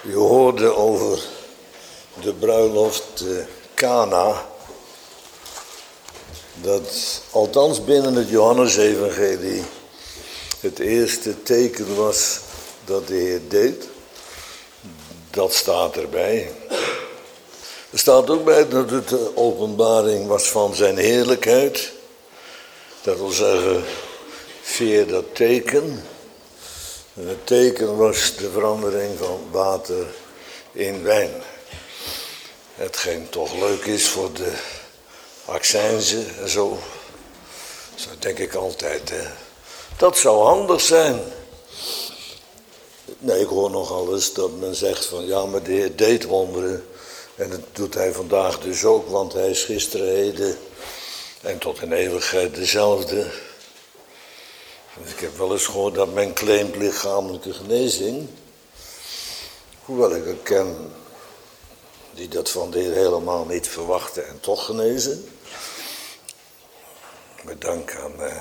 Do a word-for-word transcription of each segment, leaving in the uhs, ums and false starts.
U hoorde over de bruiloft uh, Kana. Dat althans binnen het Johannesevangelie het eerste teken was dat de Heer deed. Dat staat erbij. Er staat ook bij dat het de openbaring was van zijn heerlijkheid. Dat wil zeggen, via dat teken. En het teken was de verandering van water in wijn. Hetgeen toch leuk is voor de accijnzen en zo. Zo denk ik altijd. Hè. Dat zou handig zijn. Nee, ik hoor nogal eens dat men zegt van ja, maar de Heer deed wonderen. En dat doet hij vandaag dus ook, want hij is gisteren, heden en tot in eeuwigheid dezelfde. Ik heb wel eens gehoord dat men claimt lichamelijke genezing. Hoewel ik er ken die dat van de Heer helemaal niet verwachten en toch genezen. Met dank aan uh,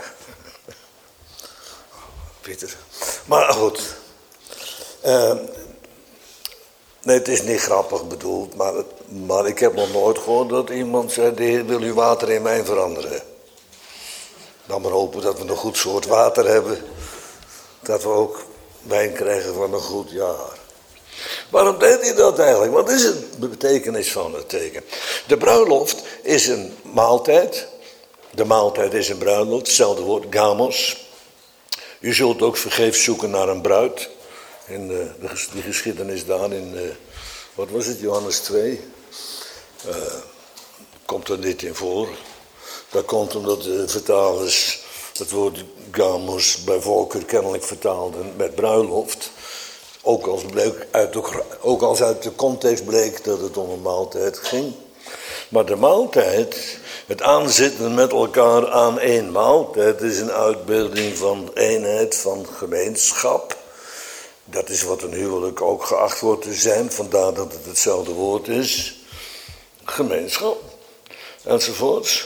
Pieter. Maar goed. Uh, nee, het is niet grappig bedoeld, maar, maar ik heb nog nooit gehoord dat iemand zei: de Heer wil uw water in wijn veranderen. Dan maar hopen dat we een goed soort water hebben. Dat we ook wijn krijgen van een goed jaar. Waarom deed hij dat eigenlijk? Wat is het de betekenis van het teken? De bruiloft is een maaltijd. De maaltijd is een bruiloft. Hetzelfde woord, gamos. U zult ook vergeefs zoeken naar een bruid. In de, de, die geschiedenis daar in, uh, wat was het, Johannes twee. Uh, komt er niet in voor. Dat komt omdat de vertalers het woord gamos bij voorkeur kennelijk vertaalden met bruiloft. Ook als, bleek uit de, ook als uit de context bleek dat het om een maaltijd ging. Maar de maaltijd, het aanzitten met elkaar aan één maaltijd, is een uitbeelding van eenheid, van gemeenschap. Dat is wat een huwelijk ook geacht wordt te zijn, vandaar dat het hetzelfde woord is. Gemeenschap, enzovoorts.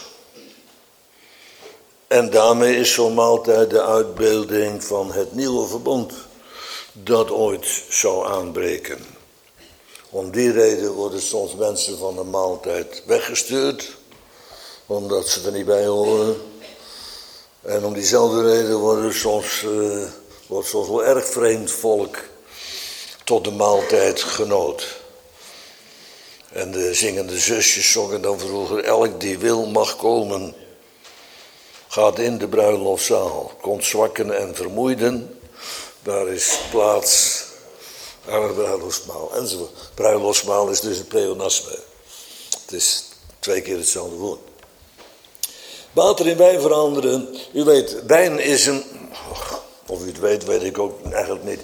En daarmee is zo'n maaltijd de uitbeelding van het nieuwe verbond dat ooit zou aanbreken. Om die reden worden soms mensen van een maaltijd weggestuurd, omdat ze er niet bij horen. En om diezelfde reden worden soms, uh, wordt soms wel erg vreemd volk tot de maaltijd genood. En de zingende zusjes zongen dan vroeger: elk die wil mag komen. Gaat in de bruiloftzaal, komt zwakken en vermoeiden. Daar is plaats aan het bruiloftsmaal. Enzovoort. Bruiloftsmaal is dus een pleonasme. Het is twee keer hetzelfde woord. Water in wijn veranderen. U weet, wijn is een... Of u het weet, weet ik ook eigenlijk niet.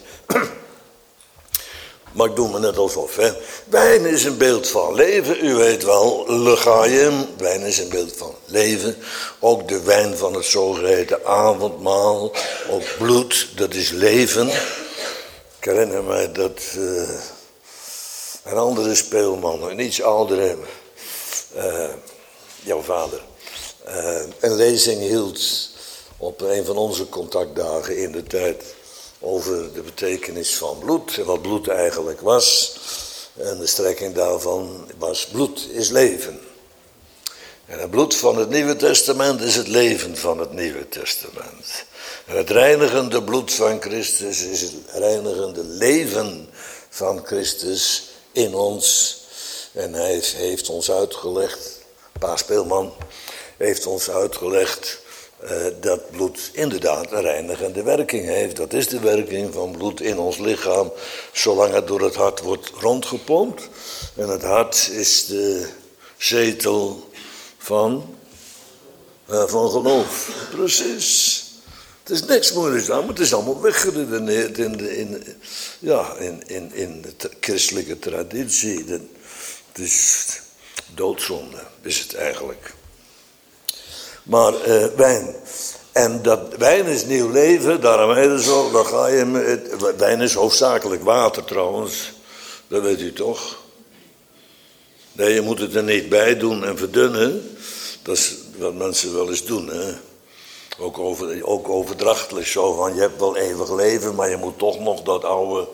Maar ik doe me net alsof. Hè. Wijn is een beeld van leven. U weet wel, legaim. Wijn is een beeld van leven. Ook de wijn van het zogeheten avondmaal. Ook bloed, dat is leven. Ik herinner mij dat uh, een andere speelman, een iets oudere, uh, jouw vader, uh, een lezing hield op een van onze contactdagen in de tijd over de betekenis van bloed en wat bloed eigenlijk was. En de strekking daarvan was: bloed is leven. En het bloed van het Nieuwe Testament is het leven van het Nieuwe Testament. En het reinigende bloed van Christus is het reinigende leven van Christus in ons. En hij heeft ons uitgelegd, Pa Speelman heeft ons uitgelegd uh, dat bloed inderdaad een reinigende werking heeft. Dat is de werking van bloed in ons lichaam, zolang het door het hart wordt rondgepompt. En het hart is de zetel van, uh, van geloof. Precies. Het is niks moeilijks aan, maar het is allemaal weggeredeneerd in de, in, ja, in, in, in de christelijke traditie. Het is doodzonde, is het eigenlijk. Maar uh, wijn. En dat wijn is nieuw leven, daarom heet het zo. Dan ga je met, wijn is hoofdzakelijk water trouwens, dat weet u toch? Nee, je moet het er niet bij doen en verdunnen. Dat is wat mensen wel eens doen, hè. Ook, over, ook overdrachtelijk zo van: je hebt wel eeuwig leven, maar je moet toch nog dat oude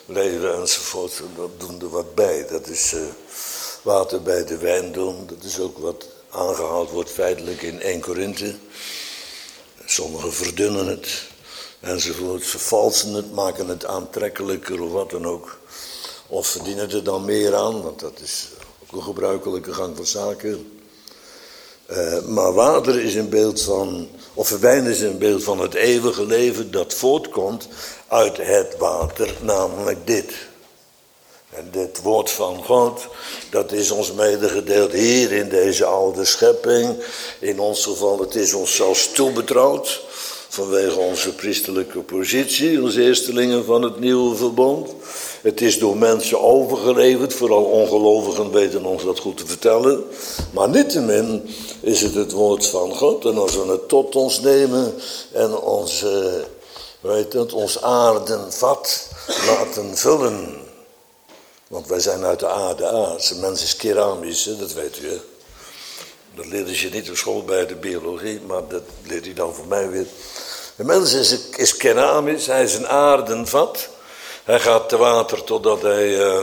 leven enzovoort. Dat doen er wat bij. Dat is uh, water bij de wijn doen. Dat is ook wat aangehaald wordt feitelijk in Eerste Korinthe. Sommigen verdunnen het enzovoort. Vervalsen het, maken het aantrekkelijker of wat dan ook. Of verdienen er dan meer aan, want dat is ook een gebruikelijke gang van zaken. Uh, maar water is een beeld van, of wijn is een beeld van het eeuwige leven dat voortkomt uit het water, namelijk dit. En dit woord van God, dat is ons medegedeeld hier in deze oude schepping. In ons geval, het is ons zelfs toebetrouwd. Vanwege onze priesterlijke positie, als eerstelingen van het nieuwe verbond. Het is door mensen overgeleverd, vooral ongelovigen weten ons dat goed te vertellen. Maar niettemin is het het woord van God. En als we het tot ons nemen en ons, uh, weet het, ons aardenvat laten vullen. Want wij zijn uit de aarde aards. Een mens is keramisch, hè? Dat weet u. Hè? Dat leerde je niet op school bij de biologie, maar dat leert hij dan voor mij weer. De mens is, is keramisch, hij is een aardenvat. Hij gaat te water totdat hij uh,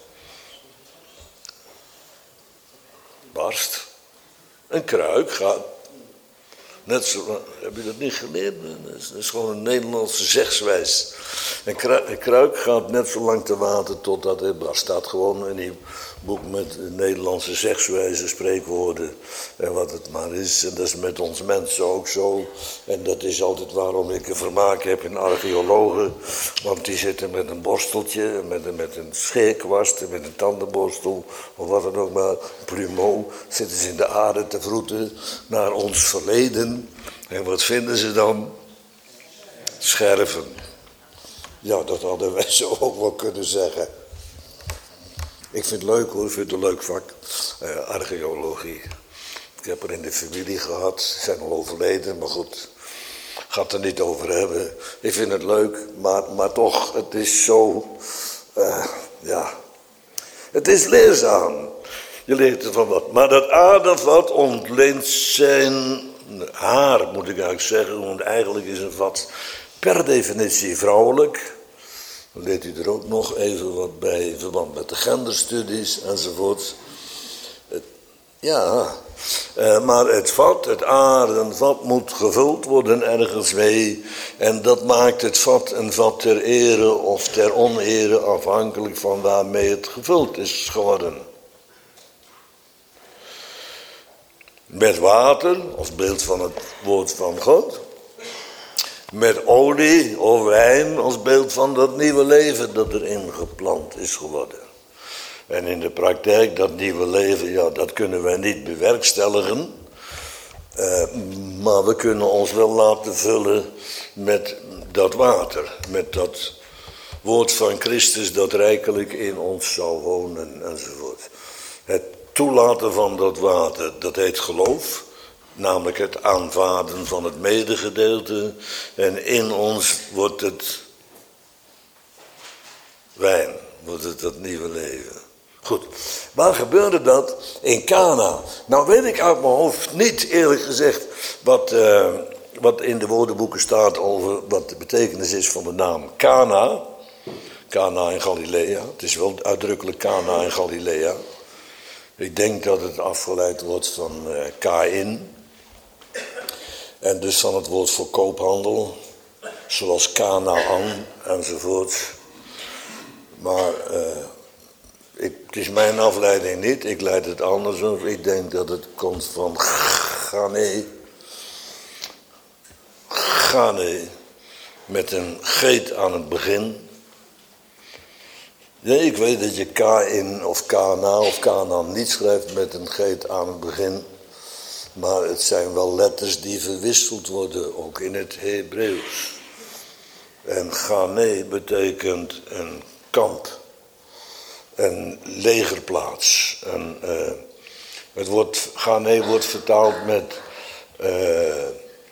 barst. Een kruik gaat, net zo, heb je dat niet geleerd? Dat is, dat is gewoon een Nederlandse zegswijs. Een kruik, een kruik gaat net zo lang te water totdat hij barst. Staat gewoon in die boek met Nederlandse zegswijzen, spreekwoorden en wat het maar is. En dat is met ons mensen ook zo. En dat is altijd waarom ik een vermaak heb in archeologen. Want die zitten met een borsteltje, met een, met een scheerkwast, met een tandenborstel of wat dan ook maar, plumeau. Zitten ze in de aarde te vroeten naar ons verleden. En wat vinden ze dan? Scherven. Ja, dat hadden wij zo ook wel kunnen zeggen. Ik vind het leuk hoor, ik vind het een leuk vak, uh, archeologie. Ik heb er in de familie gehad, ze zijn al overleden, maar goed, ik ga het er niet over hebben. Ik vind het leuk, maar, maar toch, het is zo, uh, ja, het is leerzaam. Je leert ervan wat. Maar dat aardevat ontleent zijn haar, moet ik eigenlijk zeggen, want eigenlijk is een vat per definitie vrouwelijk. Dan leert u er ook nog even wat bij in verband met de genderstudies enzovoort. Het, ja, uh, maar het vat, het aardenvat moet gevuld worden ergens mee. En dat maakt het vat een vat ter ere of ter onere afhankelijk van waarmee het gevuld is geworden. Met water, als beeld van het woord van God. Met olie of wijn als beeld van dat nieuwe leven dat erin geplant is geworden. En in de praktijk, dat nieuwe leven, ja, dat kunnen wij niet bewerkstelligen. Uh, maar we kunnen ons wel laten vullen met dat water. Met dat woord van Christus dat rijkelijk in ons zal wonen enzovoort. Het toelaten van dat water, dat heet geloof. Namelijk het aanvaarden van het medegedeelte. En in ons wordt het wijn, wordt het dat nieuwe leven. Goed, waar gebeurde dat? In Cana. Nou weet ik uit mijn hoofd niet eerlijk gezegd wat, uh, wat in de woordenboeken staat over wat de betekenis is van de naam Cana. Cana in Galilea. Het is wel uitdrukkelijk Cana in Galilea. Ik denk dat het afgeleid wordt van uh, Kain. En dus van het woord voor koophandel. Zoals Kanaan enzovoort. Maar uh, ik, het is mijn afleiding niet. Ik leid het anders op. Ik denk dat het komt van Gane. Gane. Met een geet aan het begin. Ja, ik weet dat je K-in of Kana of Kanaan niet schrijft met een geet aan het begin. Maar het zijn wel letters die verwisseld worden, ook in het Hebreeuws. En Gane betekent een kamp, een legerplaats. En, uh, het woord Gane wordt vertaald met uh, uh,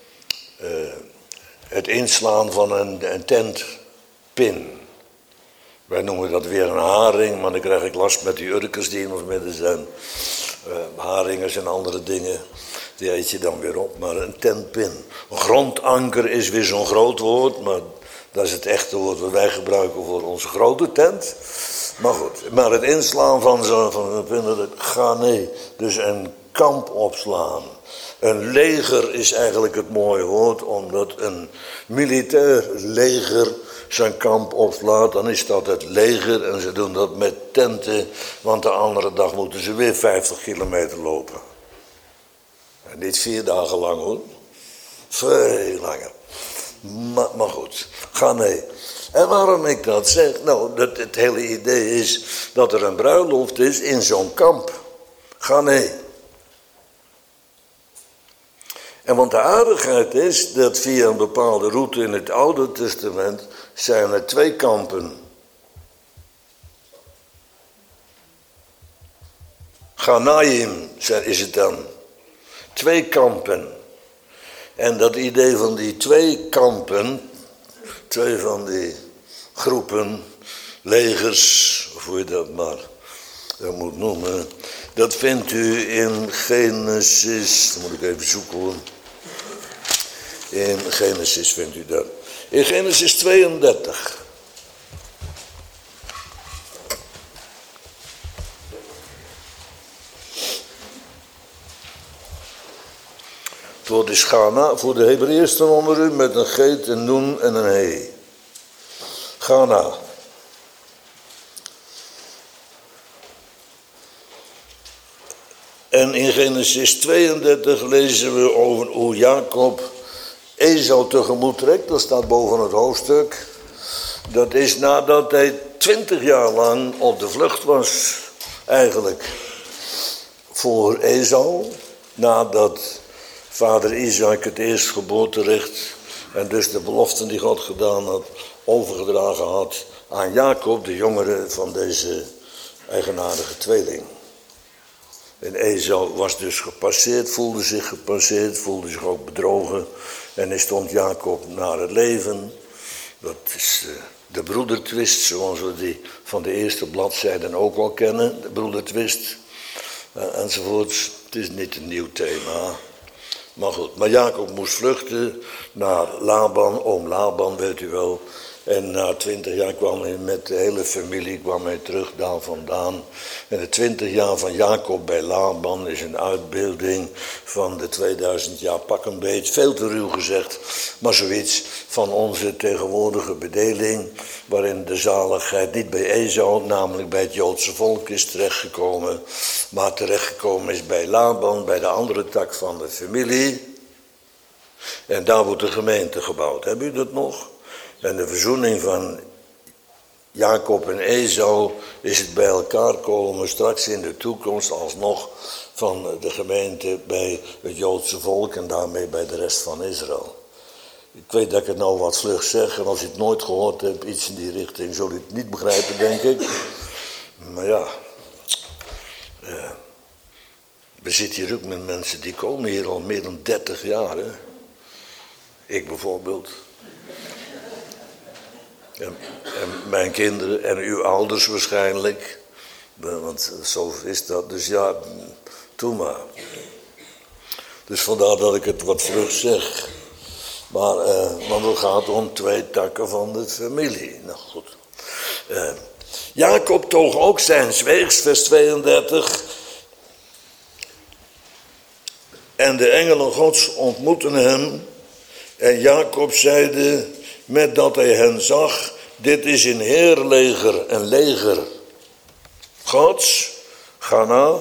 het inslaan van een, een tentpin. Wij noemen dat weer een haring, maar dan krijg ik last met die urkers die in ons midden zijn. Uh, haringen en andere dingen, die eet je dan weer op. Maar een tentpin. Een grondanker is weer zo'n groot woord, maar Dat is het echte woord wat wij gebruiken voor onze grote tent. Maar goed, maar het inslaan van zo'n van een ghaneh, dus een kamp opslaan. Een leger is eigenlijk het mooie woord, omdat een militair leger zijn kamp opslaat, dan is dat het leger en ze doen dat met tenten, want de andere dag moeten ze weer vijftig kilometer lopen. En niet vier dagen lang hoor, veel langer. Maar, maar goed, ghaneh. En waarom ik dat zeg? Nou, dat, het hele idee is dat er een bruiloft is in zo'n kamp. Ghaneh. En want de aardigheid is dat via een bepaalde route in het Oude Testament zijn er twee kampen. Ghanaim is het dan. Twee kampen. En dat idee van die twee kampen, twee van die groepen, legers, of hoe je dat maar dat moet noemen, dat vindt u in Genesis, dan moet ik even zoeken hoor. In Genesis vindt u dat. In Genesis tweeëndertig. Het woord is Ghana voor de Hebreeërs onder u met een geet, een noen en een he. Ghana. En in Genesis tweeëndertig lezen we over hoe Jacob Esau tegemoet trekt. Dat staat boven het hoofdstuk. Dat is nadat hij twintig jaar lang op de vlucht was. Eigenlijk voor Esau. Nadat vader Isaac het eerstgeboorterecht en dus de beloften die God gedaan had overgedragen had aan Jacob, de jongere van deze eigenaardige tweeling. En Esau was dus gepasseerd, voelde zich gepasseerd, voelde zich ook bedrogen. En hij stond Jacob naar het leven. Dat is de broedertwist, zoals we die van de eerste bladzijden ook wel kennen. De broedertwist, enzovoorts. Het is niet een nieuw thema. Maar goed, maar Jacob moest vluchten naar Laban, oom Laban, weet u wel. En na twintig jaar kwam hij met de hele familie kwam hij terug daar vandaan. En de twintig jaar van Jacob bij Laban is een uitbeelding van de tweeduizend jaar pak een beet. Veel te ruw gezegd, maar zoiets van onze tegenwoordige bedeling. Waarin de zaligheid niet bij Esau, namelijk bij het Joodse volk is terechtgekomen. Maar terechtgekomen is bij Laban, bij de andere tak van de familie. En daar wordt de gemeente gebouwd. Hebben u dat nog? En de verzoening van Jacob en Esau is het bij elkaar komen straks in de toekomst alsnog van de gemeente bij het Joodse volk en daarmee bij de rest van Israël. Ik weet dat ik het nou wat vlug zeg en als je het nooit gehoord hebt, iets in die richting, zul je het niet begrijpen, denk ik. Maar ja, ja. We zitten hier ook met mensen die komen hier al meer dan dertig jaar. Hè? Ik bijvoorbeeld. En, en mijn kinderen en uw ouders waarschijnlijk. Want zo is dat. Dus ja, doe maar. Dus vandaar dat ik het wat vlug zeg. Maar, uh, want het gaat om twee takken van de familie. Nou goed. Uh, Jacob toog ook zijn weegs, vers tweeëndertig. En de engelen Gods ontmoetten hem. En Jacob zeide, met dat hij hen zag, dit is een heerleger, een leger Gods, Ghana,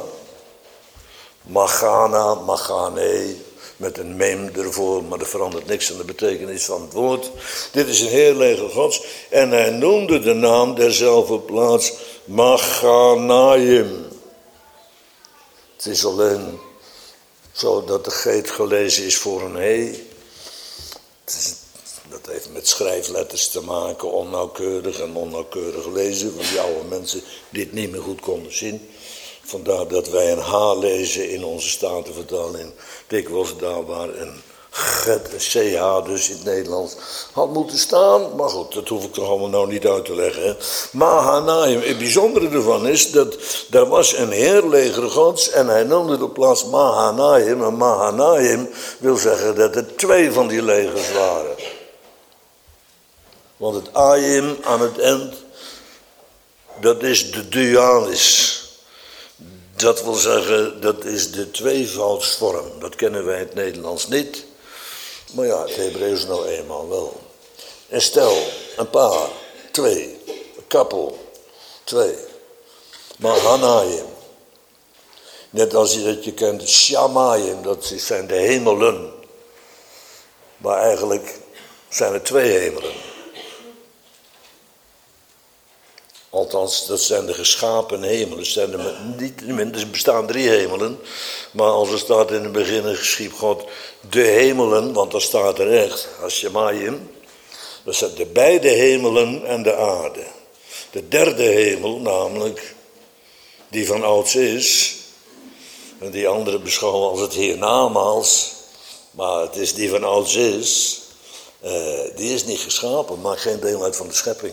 Magana, Magane, met een mem ervoor, maar dat verandert niks aan de betekenis van het woord. Dit is een heerleger Gods. En hij noemde de naam derzelfde plaats Maganaim. Het is alleen zo dat de geet gelezen is voor een he. Het is, dat heeft met schrijfletters te maken, onnauwkeurig en onnauwkeurig lezen van die oude mensen die het niet meer goed konden zien. Vandaar dat wij een H lezen in onze Statenvertaling. Dikwijls daar waar een get, een ch dus in het Nederlands had moeten staan. Maar goed, dat hoef ik toch allemaal nou niet uit te leggen. Hè. Mahanaim, het bijzondere ervan is dat er was een heerleger Gods en hij noemde de plaats Mahanaim. En Mahanaim wil zeggen dat er twee van die legers waren. Want het ayim aan het eind, dat is de dualis. Dat wil zeggen, dat is de tweevoudsvorm. Dat kennen wij in het Nederlands niet. Maar ja, het Hebreeuws nou eenmaal wel. En stel, een paar, twee, een koppel, twee. Maar hanayim. Net als je dat je kent, shamayim, dat zijn de hemelen. Maar eigenlijk zijn er twee hemelen. Althans, dat zijn de geschapen hemelen. Zijn er niet, er bestaan drie hemelen. Maar als er staat in het begin geschiep God de hemelen, want dat staat er echt, Hashemayim. Dat zijn de beide hemelen en de aarde. De derde hemel, namelijk die van ouds is. En die andere beschouwen als het hiernamaals. Maar het is die van ouds is. Uh, die is niet geschapen, maakt geen deel uit van de schepping.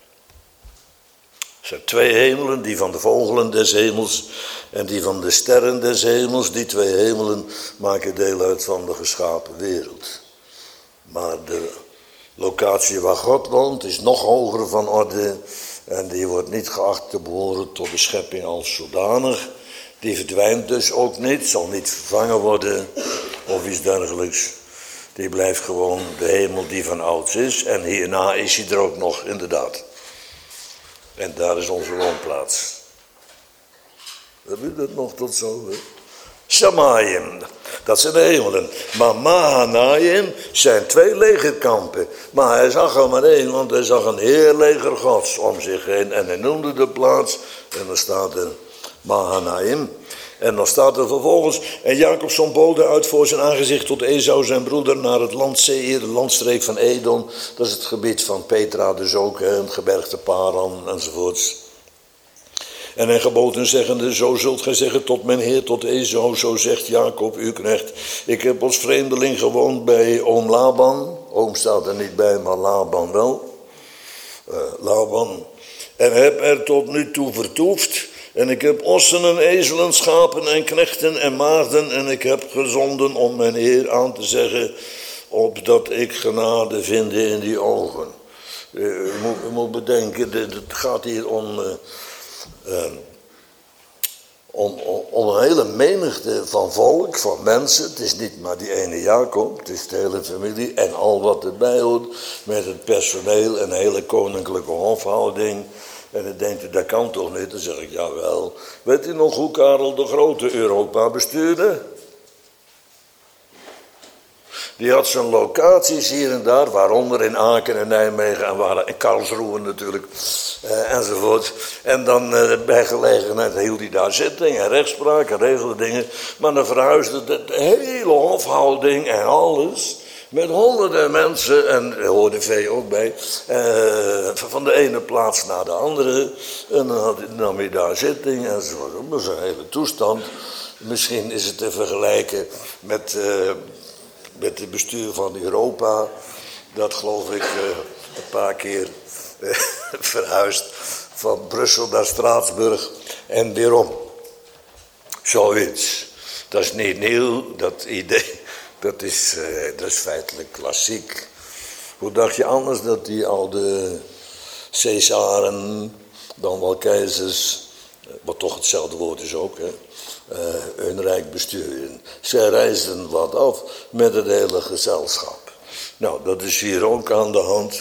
Er zijn twee hemelen, die van de vogelen des hemels en die van de sterren des hemels. Die twee hemelen maken deel uit van de geschapen wereld. Maar de locatie waar God woont is nog hoger van orde. En die wordt niet geacht te behoren tot de schepping als zodanig. Die verdwijnt dus ook niet, zal niet vervangen worden of iets dergelijks. Die blijft gewoon de hemel die van ouds is. En hierna is hij er ook nog, inderdaad. En daar is onze woonplaats. Heb je dat nog tot zo? Shamayim, dat zijn de hemelen. Maar Mahanayim zijn twee legerkampen. Maar hij zag er maar één, want hij zag een heerleger gods om zich heen. En hij noemde de plaats, en dan staat er Mahanayim. En dan staat er vervolgens, en Jacob zond boden uit voor zijn aangezicht tot Esau zijn broeder naar het land Seir, de landstreek van Edom. Dat is het gebied van Petra, dus ook het gebergte Paran enzovoorts. En hij gebood hen zeggende, zo zult gij zeggen tot mijn heer, tot Esau, zo zegt Jacob, uw knecht. Ik heb als vreemdeling gewoond bij oom Laban. Oom staat er niet bij, maar Laban wel. Uh, Laban. En heb er tot nu toe vertoefd. En ik heb ossen en ezelen, schapen en knechten en maagden. En ik heb gezonden om mijn Heer aan te zeggen, opdat ik genade vind in die ogen. U moet, u moet bedenken, het gaat hier om, uh, uh, om, om een hele menigte van volk, van mensen. Het is niet maar die ene Jacob, het is de hele familie en al wat erbij hoort. Met het personeel en hele koninklijke hofhouding. En dan denkt u, dat kan toch niet? Dan zeg ik, jawel. Weet u nog hoe Karel de Grote Europa bestuurde? Die had zijn locaties hier en daar, waaronder in Aken en Nijmegen en, waar, en Karlsruhe natuurlijk, eh, enzovoort. En dan eh, bij gelegenheid hield hij daar zitting en rechtspraak en regelde dingen. Maar dan verhuisde de, de hele hofhouding en alles. Met honderden mensen, en er hoorde vee ook bij, eh, van de ene plaats naar de andere. En dan had, nam hij daar zitting enzovoort. Dat is een hele toestand. Misschien is het te vergelijken met, uh, met het bestuur van Europa. Dat geloof ik uh, een paar keer uh, verhuisd van Brussel naar Straatsburg en weerom. Zoiets. Dat is niet nieuw, dat idee. Dat is, uh, dat is feitelijk klassiek. Hoe dacht je anders dat die oude Caesaren, dan wel keizers, wat toch hetzelfde woord is ook, hè, uh, hun rijk besturen. Zij reisden wat af met het hele gezelschap. Nou, dat is hier ook aan de hand.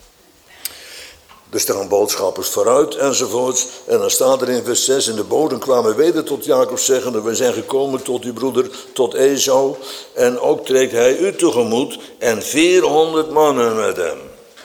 Er staan boodschappers vooruit enzovoorts. En dan staat er in vers zes, en de boden kwamen weder tot Jacob zeggende, we zijn gekomen tot uw broeder, tot Esau. En ook trekt hij u tegemoet en vierhonderd mannen met hem.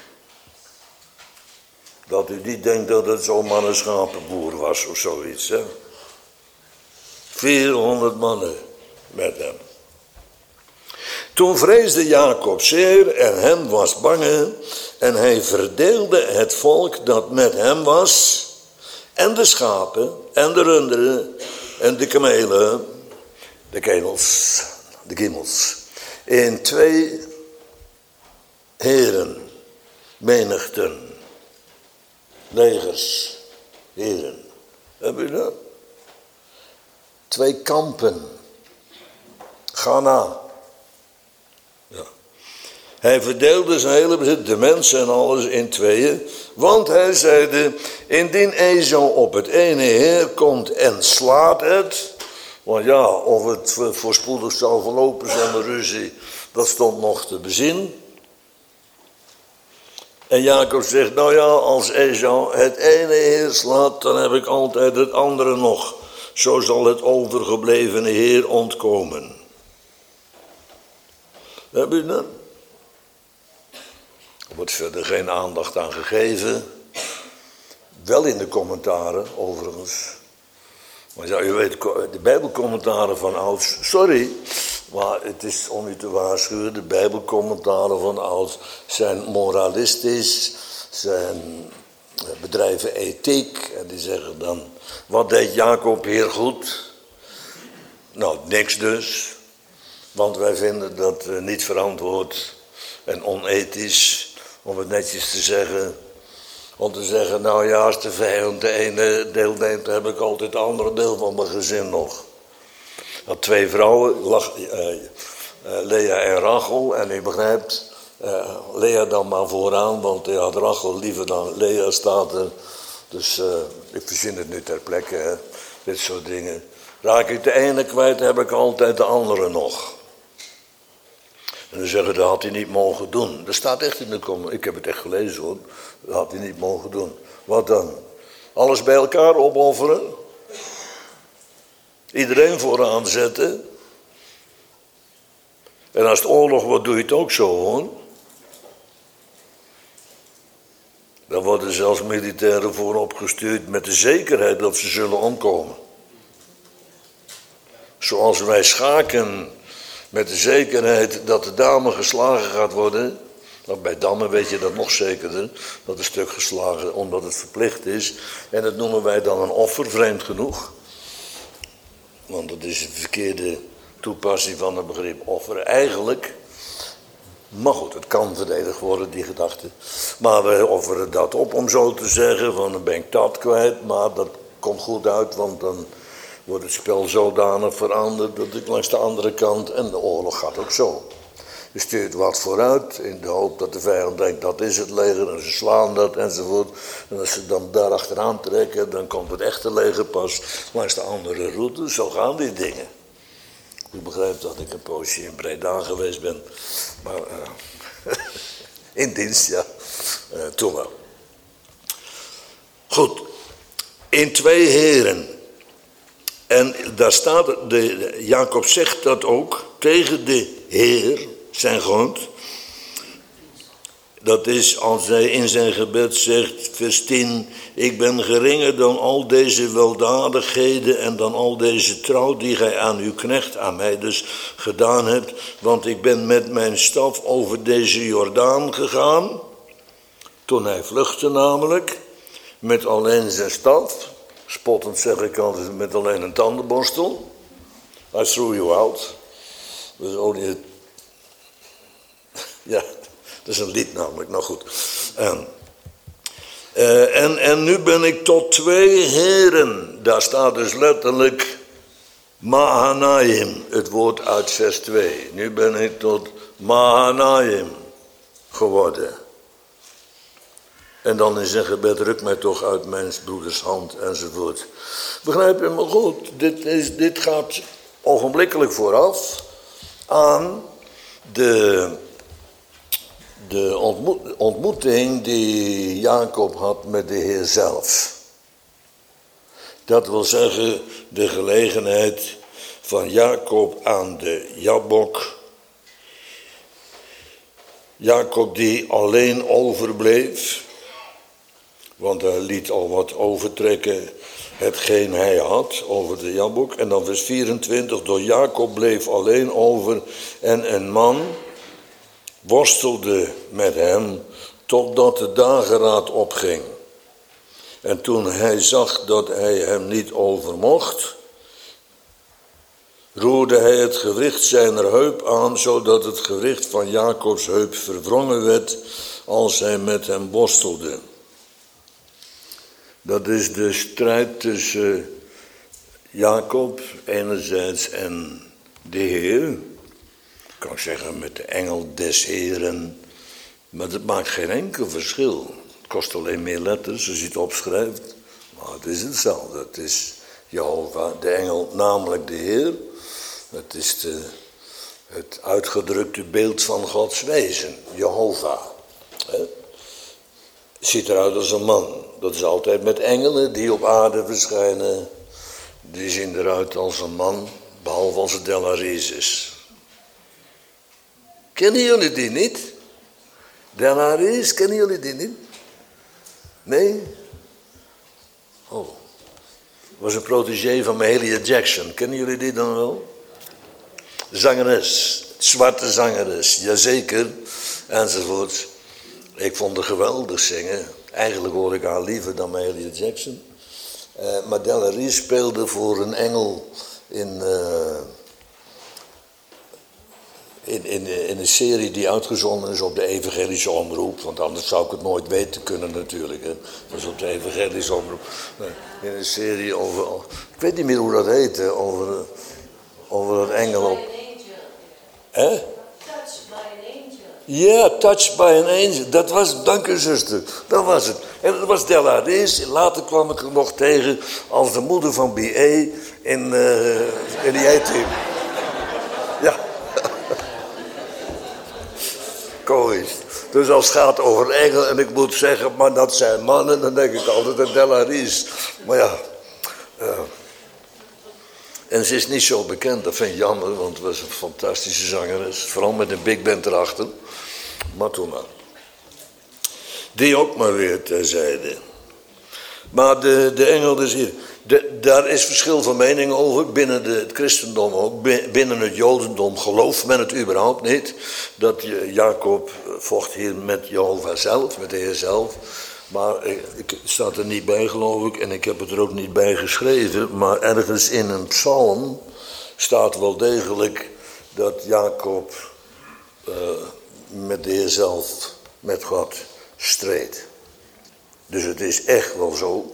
Dat u niet denkt dat het zomaar een schapenboer was of zoiets. Hè? vierhonderd mannen met hem. Toen vreesde Jacob zeer en hem was bange en hij verdeelde het volk dat met hem was en de schapen en de runderen en de kamelen, de kemels, de gimmels, in twee heren, menigten, legers, heren. Heb je dat? Twee kampen. Ghana. Ja. Hij verdeelde zijn hele bezit, de mensen en alles, in tweeën. Want hij zeide, indien Esau op het ene heer komt en slaat het. Want ja, of het voorspoedig zou verlopen zonder ruzie, dat stond nog te bezien. En Jacob zegt, nou ja, als Esau het ene heer slaat, dan heb ik altijd het andere nog. Zo zal het overgeblevene heer ontkomen. Heb je dat? Er wordt verder geen aandacht aan gegeven. Wel in de commentaren, overigens. Maar ja, u weet, de Bijbelcommentaren van ouds... Sorry, maar het is om u te waarschuwen. De Bijbelcommentaren van ouds zijn moralistisch. Zijn bedrijven ethiek. En die zeggen dan, wat deed Jacob hier goed? Nou, niks dus. Want wij vinden dat uh, niet verantwoord en onethisch... Om het netjes te zeggen, om te zeggen, nou ja, als de vijand de ene deel neemt, dan heb ik altijd het andere deel van mijn gezin nog. Ik had twee vrouwen, Lach, uh, uh, Lea en Rachel, en u begrijpt, uh, Lea dan maar vooraan, want hij had Rachel liever dan Lea staat er. Dus uh, ik verzin het nu ter plekke, hè, dit soort dingen. Raak ik de ene kwijt, heb ik altijd de andere nog. En dan zeggen, dat had hij niet mogen doen. Dat staat echt in de comment. Ik heb het echt gelezen hoor. Dat had hij niet mogen doen. Wat dan? Alles bij elkaar opofferen? Iedereen vooraan zetten? En als het oorlog wordt, doe je het ook zo hoor. Dan worden zelfs militairen voorop gestuurd met de zekerheid dat ze zullen omkomen. Zoals wij schaken... Met de zekerheid dat de dame geslagen gaat worden. Nou, bij dammen weet je dat nog zekerder. Dat een stuk geslagen omdat het verplicht is. En dat noemen wij dan een offer, vreemd genoeg. Want dat is een verkeerde toepassing van het begrip offer. Eigenlijk, maar goed, het kan verdedigd worden, die gedachte. Maar we offeren dat op, om zo te zeggen. Van dan ben ik dat kwijt, maar dat komt goed uit, want dan... wordt het spel zodanig veranderd dat ik langs de andere kant... en de oorlog gaat ook zo. Je stuurt wat vooruit in de hoop dat de vijand denkt dat is het leger... en ze slaan dat enzovoort. En als ze dan daar achteraan trekken, dan komt het echte leger pas langs de andere route. Zo gaan die dingen. U begrijpt dat ik een poosje in Breda geweest ben. Maar uh, in dienst, ja. Uh, toen wel. Goed. In twee heren... En daar staat, de, Jacob zegt dat ook tegen de Heer, zijn God. Dat is als hij in zijn gebed zegt, vers tien, ik ben geringer dan al deze weldadigheden en dan al deze trouw die gij aan uw knecht, aan mij dus, gedaan hebt. Want ik ben met mijn staf over deze Jordaan gegaan, toen hij vluchtte namelijk, met alleen zijn staf. Spottend zeg ik altijd met alleen een tandenborstel. I threw you out. Dat is only... Ja, dat is een lied namelijk. Nou goed. En, uh, en, en nu ben ik tot twee heren. Daar staat dus letterlijk Mahanaim. Het woord uit vers twee. Nu ben ik tot Mahanaim geworden. En dan in zijn gebed, ruk mij toch uit mijn broeders hand enzovoort. Begrijp je me goed? Dit, is, dit gaat ogenblikkelijk vooraf aan de, de ontmoet, ontmoeting die Jacob had met de Heer zelf. Dat wil zeggen de gelegenheid van Jacob aan de Jabok. Jacob die alleen overbleef. Want hij liet al wat overtrekken hetgeen hij had over de Jabok. En dan vers vierentwintig, door Jacob bleef alleen over en een man worstelde met hem totdat de dageraad opging. En toen hij zag dat hij hem niet overmocht, roerde hij het gewricht zijner heup aan, zodat het gewricht van Jacobs heup verwrongen werd als hij met hem worstelde. Dat is de strijd tussen Jacob enerzijds en de Heer. kan ik zeggen met de engel des Heren. Maar dat maakt geen enkel verschil. Het kost alleen meer letters als je het opschrijft. Maar het is hetzelfde. Het is Jehovah, de engel, namelijk de Heer. Het is de, het uitgedrukte beeld van Gods wezen, Jehovah. He? Ziet eruit als een man. Dat is altijd met engelen die op aarde verschijnen. Die zien eruit als een man, behalve als het Delaris is. Kennen jullie die niet? Delaris, kennen jullie die niet? Nee? Oh. Was een protégé van Mahalia Jackson. Kennen jullie die dan wel? Zangeres. Zwarte zangeres. Jazeker. Enzovoort. Ik vond haar geweldig zingen. Eigenlijk hoor ik haar liever dan Mahalia Jackson. Uh, maar Delaris speelde voor een engel in, uh, in, in, in een serie die uitgezonden is op de evangelische omroep. Want anders zou ik het nooit weten kunnen natuurlijk. Hè. Dat was op de evangelische omroep. In een serie over, ik weet niet meer hoe dat heette, over, over dat engel op... Hè? Ja, yeah, Touched by an Angel. Dat was, dank u zuster, dat was het. En dat was Delaris. Later kwam ik er nog tegen als de moeder van B A in, uh, in die A-team. Ja. Komisch. Dus als het gaat over engel en ik moet zeggen, maar dat zijn mannen, dan denk ik altijd aan Delaris. Maar ja. Uh, en ze is niet zo bekend, dat vind ik jammer, want het was een fantastische zangeres. Vooral met een big band erachter. Maar toen maar. Die ook maar weer terzijde. Maar de, de engel dus hier. De, daar is verschil van mening over. Binnen de, het christendom ook. Binnen het jodendom gelooft men het überhaupt niet. Dat Jacob vocht hier met Jehovah zelf, met de Heer zelf. Maar het staat er niet bij, geloof ik. En ik heb het er ook niet bij geschreven. Maar ergens in een psalm staat wel degelijk dat Jacob uh, met de Heer zelf, met God, streed. Dus het is echt wel zo.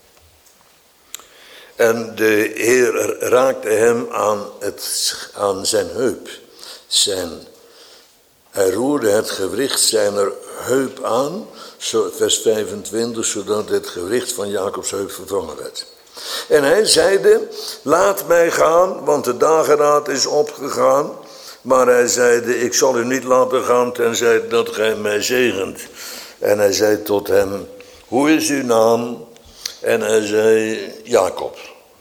En de Heer raakte hem aan, het, aan zijn heup. Zijn, hij roerde het gewricht zijner heup aan, vers vijfentwintig, zodat het gewricht van Jacobs heup vervangen werd. En hij zeide, laat mij gaan, want de dageraad is opgegaan. Maar hij zeide, ik zal u niet laten gaan, tenzij dat gij mij zegent. En hij zei tot hem, hoe is uw naam? En hij zei, Jacob.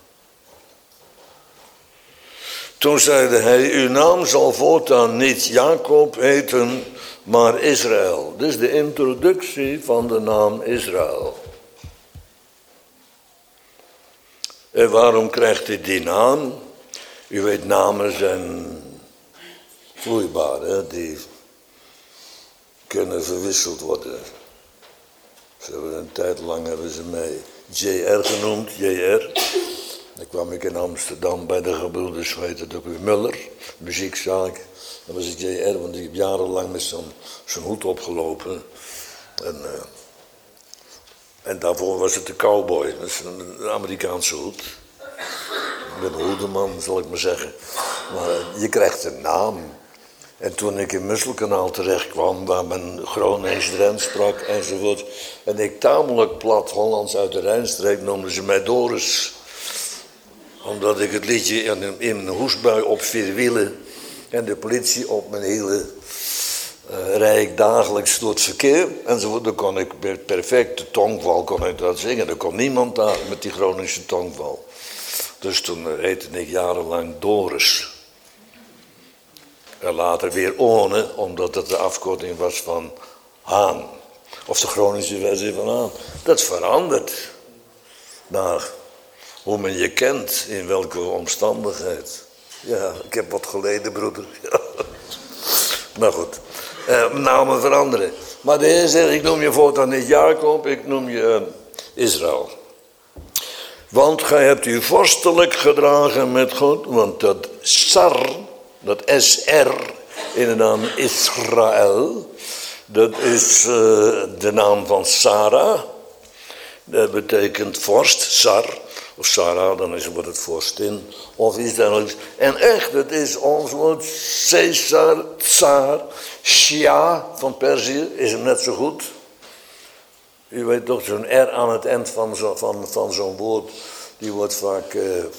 Toen zeide hij, uw naam zal voortaan niet Jacob heten, maar Israël. Dus de introductie van de naam Israël. En waarom krijgt hij die naam? U weet, namen zijn vloeibaar, hè? Die kunnen verwisseld worden. Ze hebben een tijd lang hebben ze mij J R genoemd, J R. Dan kwam ik in Amsterdam bij de gebroeders, hoe heet het ook weer, Muller, muziekzaak. Dan was ik J R, want ik heb jarenlang met zo'n zo'n hoed opgelopen. En, uh, en daarvoor was het de cowboy, dat is een, een Amerikaanse hoed. Ik ben een hoedeman, zal ik maar zeggen. Maar uh, je krijgt een naam. En toen ik in Musselkanaal terecht kwam, waar men Gronings-Drents sprak enzovoort. En ik tamelijk plat Hollands uit de Rijnstreek, noemden ze mij Doris. Omdat ik het liedje in, in een hoestbui op vier wielen en de politie op mijn hielen uh, rijd ik dagelijks door het verkeer. Enzovoort. Dan kon ik met perfecte tongval kon ik dat zingen. Er kon niemand daar met die Groningse tongval. Dus toen heette ik jarenlang Doris. En later weer One, omdat het de afkorting was van Haan. Of de Groningse versie van Haan. Dat is veranderd. Naar hoe men je kent, in welke omstandigheid. Ja, ik heb wat geleden, broeder. Ja. Maar goed, eh, namen veranderen. Maar de Heer zegt, ik noem je voortaan niet Jacob, ik noem je uh, Israël. Want gij hebt u vorstelijk gedragen met God, want dat Sar, dat S R in de naam Israël, dat is uh, de naam van Sarah. Dat betekent vorst, Sar. Of Sarah, dan is, wordt het vorstin. Of iets dergelijks. En echt, het is ons woord Caesar, Tsaar, Shia van Perzië, is hem net zo goed. U weet toch, zo'n R aan het eind van, zo, van, van zo'n woord, die wordt vaak, uh, uh,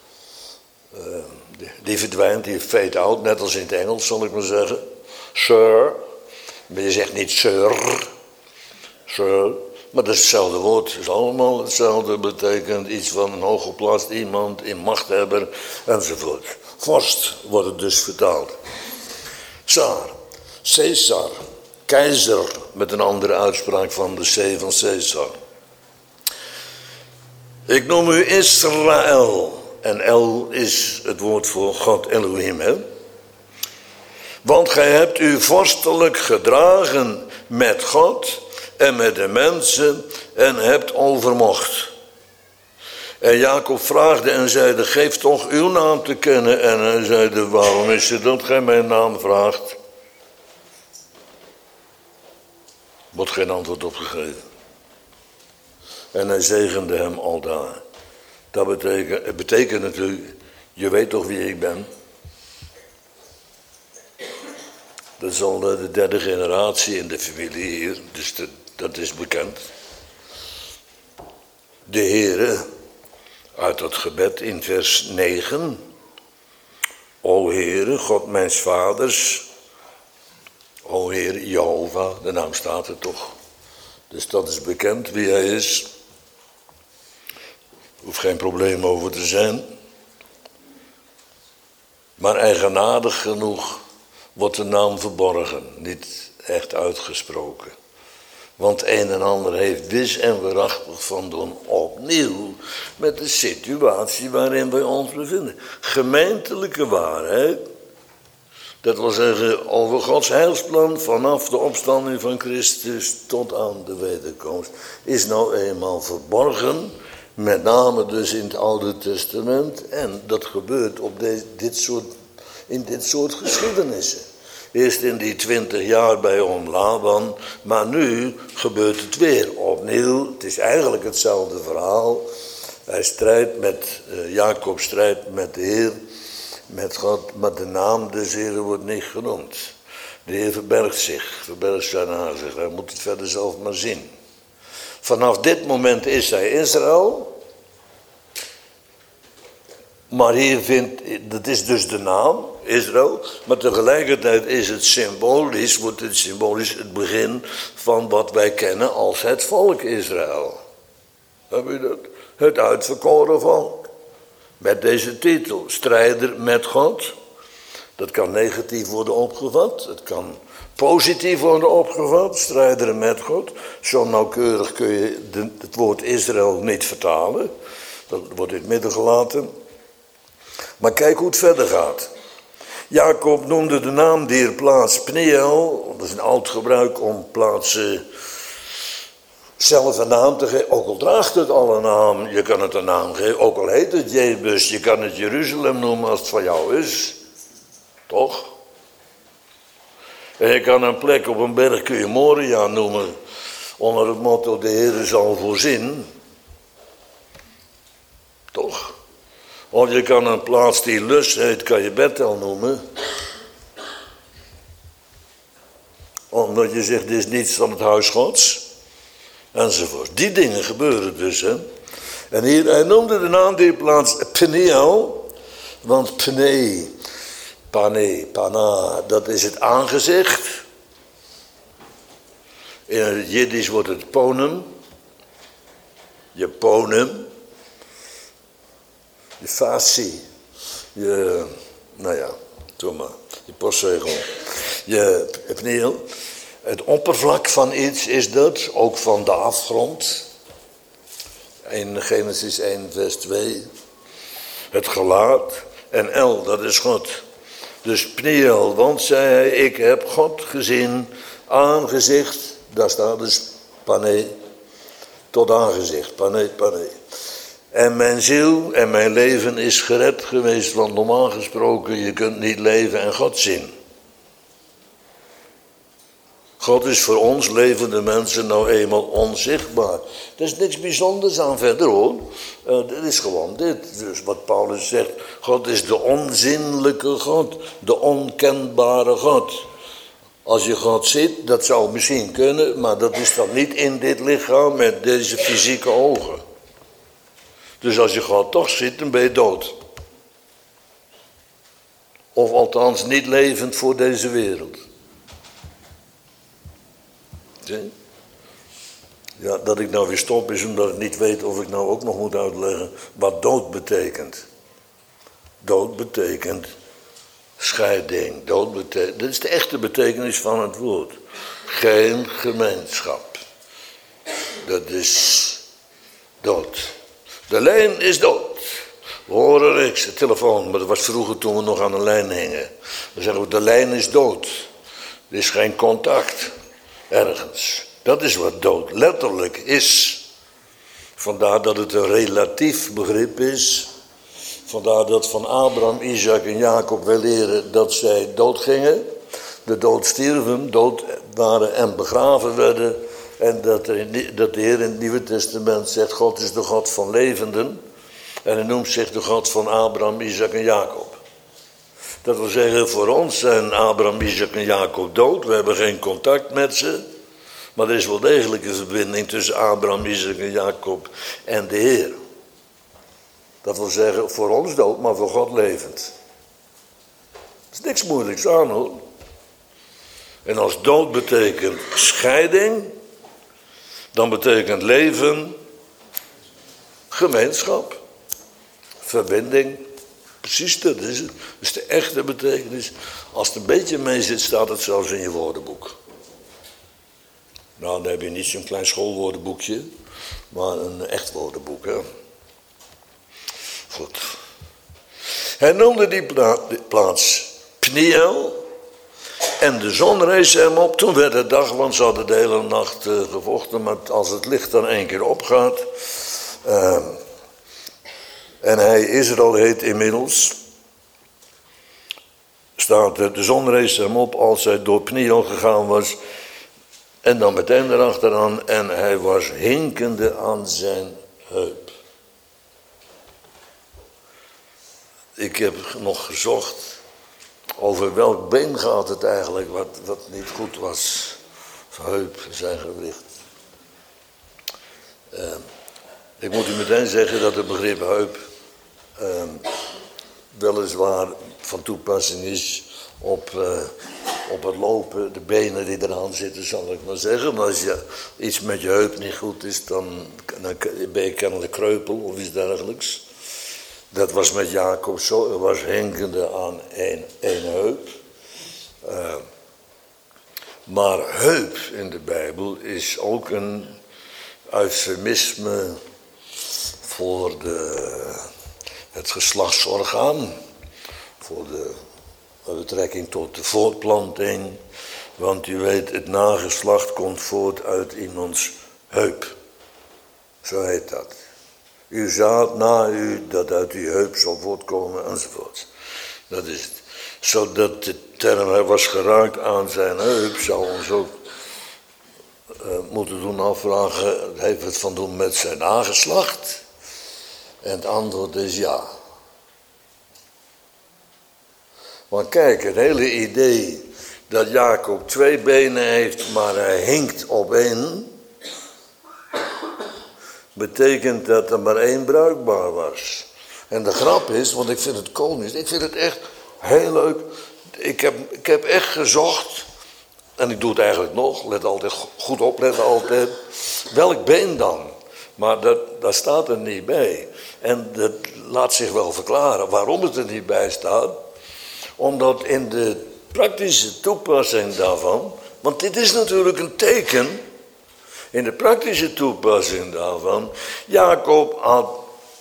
die, die verdwijnt, die fade out, net als in het Engels, zal ik maar zeggen. Sir, maar je zegt niet sir, sir, maar dat is hetzelfde woord, het is allemaal hetzelfde, betekent iets van een hooggeplaatst iemand, in machthebber, enzovoort. Vorst wordt het dus vertaald. Tsar, Caesar, keizer, met een andere uitspraak van de C van Caesar. Ik noem u Israël. En El is het woord voor God Elohim, hè? Want gij hebt u vorstelijk gedragen met God en met de mensen en hebt overmocht. En Jacob vraagde en zeide, geef toch uw naam te kennen. En hij zeide, waarom is het dat gij mijn naam vraagt? Wordt geen antwoord op gegeven. En hij zegende hem aldaar. Dat betekent, het betekent natuurlijk, je weet toch wie ik ben? Dat is al de derde generatie in de familie hier, dus dat, dat is bekend. De Heere, uit dat gebed in vers negen. O Heere, God mijns vaders. O Heer Jehovah, de naam staat er toch. Dus dat is bekend wie hij is. Hoeft geen probleem over te zijn. Maar eigenaardig genoeg wordt de naam verborgen, niet echt uitgesproken. Want een en ander heeft wis en waarachtig van doen opnieuw met de situatie waarin wij ons bevinden. Gemeentelijke waarheid, dat wil zeggen over Gods heilsplan vanaf de opstanding van Christus tot aan de wederkomst, is nou eenmaal verborgen, met name dus in het Oude Testament. En dat gebeurt op de, dit soort, in dit soort geschiedenissen. Eerst in die twintig jaar bij oom Laban, maar nu gebeurt het weer opnieuw. Het is eigenlijk hetzelfde verhaal. Hij strijdt met, uh, Jacob strijdt met de Heer, met God, maar de naam des Heeren wordt niet genoemd. De Heer verbergt zich, verbergt zijn aangezicht. Hij moet het verder zelf maar zien. Vanaf dit moment is hij Israël. Maar hier vindt, dat is dus de naam, Israël, maar tegelijkertijd is het symbolisch, wordt het symbolisch het begin van wat wij kennen als het volk Israël. Heb je dat? Het uitverkoren volk. Met deze titel, strijder met God. Dat kan negatief worden opgevat, het kan positief worden opgevat, strijder met God. Zo nauwkeurig kun je de, het woord Israël niet vertalen, dat wordt in het midden gelaten. Maar kijk hoe het verder gaat. Jacob noemde de naam der plaats Pniel. Dat is een oud gebruik om plaatsen zelf een naam te geven. Ook al draagt het al een naam, je kan het een naam geven. Ook al heet het Jebus, je kan het Jeruzalem noemen als het van jou is. Toch? En je kan een plek op een berg, kun je Moria noemen, onder het motto de Heere zal voorzien. Toch? Of je kan een plaats die Lus heet, kan je Bethel noemen. Omdat je zegt, dit is niets dan het huis Gods. Enzovoort. Die dingen gebeuren dus, hè. En hier, hij noemde de naam die plaats Peniel. Want Pne, Pane, Pana, dat is het aangezicht. In het Jiddisch wordt het Ponem. Je Ponem. Je facie, je, nou ja, doe maar, je postzegel, je pneel. Het oppervlak van iets is dat, ook van de afgrond. In Genesis één vers twee. Het gelaat en El, dat is God. Dus pneel, want zei hij, ik heb God gezien, aangezicht, daar staat dus pane, tot aangezicht, pane, pane. En mijn ziel en mijn leven is gered geweest, want normaal gesproken, je kunt niet leven en God zien. God is voor ons levende mensen nou eenmaal onzichtbaar. Er is niks bijzonders aan verder hoor. Uh, dit is gewoon dit. Dus wat Paulus zegt, God is de onzinnelijke God. De onkenbare God. Als je God ziet, dat zou misschien kunnen, maar dat is dan niet in dit lichaam met deze fysieke ogen. Dus als je God toch ziet, dan ben je dood. Of althans niet levend voor deze wereld. Zie? Ja, dat ik nou weer stop is omdat ik niet weet of ik nou ook nog moet uitleggen wat dood betekent. Dood betekent scheiding. Dood betekent, dat is de echte betekenis van het woord. Geen gemeenschap. Dat is dood. De lijn is dood. We horen niks, de telefoon, maar dat was vroeger toen we nog aan de lijn hingen. Dan zeggen we, de lijn is dood. Er is geen contact ergens. Dat is wat dood letterlijk is. Vandaar dat het een relatief begrip is. Vandaar dat van Abraham, Isaac en Jacob wij leren dat zij doodgingen. De dood stierven, dood waren en begraven werden. En dat de, dat de Heer in het Nieuwe Testament zegt, God is de God van levenden. En hij noemt zich de God van Abraham, Isaac en Jacob. Dat wil zeggen, voor ons zijn Abraham, Isaac en Jacob dood. We hebben geen contact met ze. Maar er is wel degelijk een verbinding tussen Abraham, Isaac en Jacob en de Heer. Dat wil zeggen, voor ons dood, maar voor God levend. Er is niks moeilijks aan hoor. En als dood betekent scheiding, dan betekent leven gemeenschap, verbinding. Precies dat is het. Dat is de echte betekenis. Als het een beetje mee zit, staat het zelfs in je woordenboek. Nou, dan heb je niet zo'n klein schoolwoordenboekje, maar een echt woordenboek. Hè? Goed. Hij noemde die, pla- die plaats Pniel. En de zon rees hem op. Toen werd het dag, want ze hadden de hele nacht uh, gevochten. Maar als het licht dan één keer opgaat. Uh, en hij Israël heet inmiddels. Staat er, de zon rees hem op als hij door Pniel gegaan was. En dan meteen erachteraan. En hij was hinkende aan zijn heup. Ik heb nog gezocht. Over welk been gaat het eigenlijk wat, wat niet goed was. Heup, zijn gewicht. Uh, ik moet u meteen zeggen dat het begrip heup uh, weliswaar van toepassing is op, uh, op het lopen, de benen die eraan zitten, zal ik maar zeggen. Maar als je iets met je heup niet goed is, dan, dan ben je kennelijk kreupel of iets dergelijks. Dat was met Jacob zo, hij was hinkende aan één, één heup. Uh, maar heup in de Bijbel is ook een eufemisme voor de, het geslachtsorgaan. Voor de betrekking tot de voortplanting. Want u weet, het nageslacht komt voort uit iemands heup. Zo heet dat. U zaad na u dat uit uw heup zal voortkomen enzovoort. Dat is het. Zodat de term hij was geraakt aan zijn heup zou ons ook uh, moeten doen afvragen. Heeft het van doen met zijn nageslacht? En het antwoord is ja. Want kijk, het hele idee dat Jacob twee benen heeft, maar hij hinkt op één, betekent dat er maar één bruikbaar was. En de grap is, want ik vind het komisch, ik vind het echt heel leuk. Ik heb, ik heb echt gezocht, en ik doe het eigenlijk nog, let altijd goed op, let altijd. Welk been dan? Maar dat, dat staat er niet bij. En dat laat zich wel verklaren waarom het er niet bij staat. Omdat in de praktische toepassing daarvan, want dit is natuurlijk een teken. In de praktische toepassing daarvan, Jacob had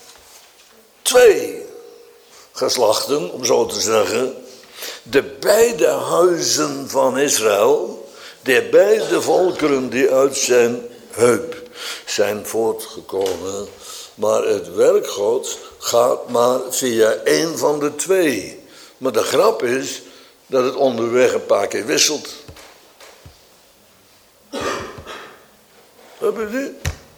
twee geslachten, om zo te zeggen. De beide huizen van Israël, de beide volkeren die uit zijn heup zijn voortgekomen. Maar het werk Gods gaat maar via één van de twee. Maar de grap is dat het onderweg een paar keer wisselt. Heb je die?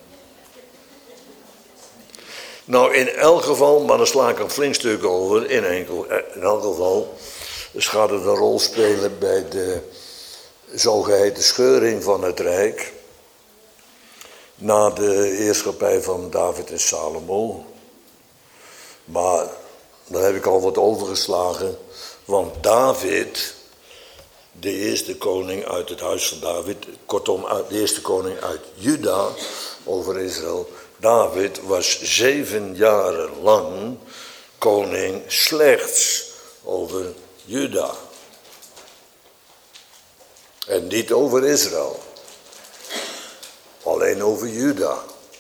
Nou, in elk geval, maar daar sla ik een flink stuk over, in, enkel, in elk geval, dus gaat het een rol spelen bij de zogeheten scheuring van het Rijk, na de heerschappij van David en Salomo. Maar daar heb ik al wat overgeslagen, want David, de eerste koning uit het huis van David, kortom de eerste koning uit Juda over Israël, David was zeven jaren lang koning slechts over Juda. En niet over Israël. Alleen over Juda.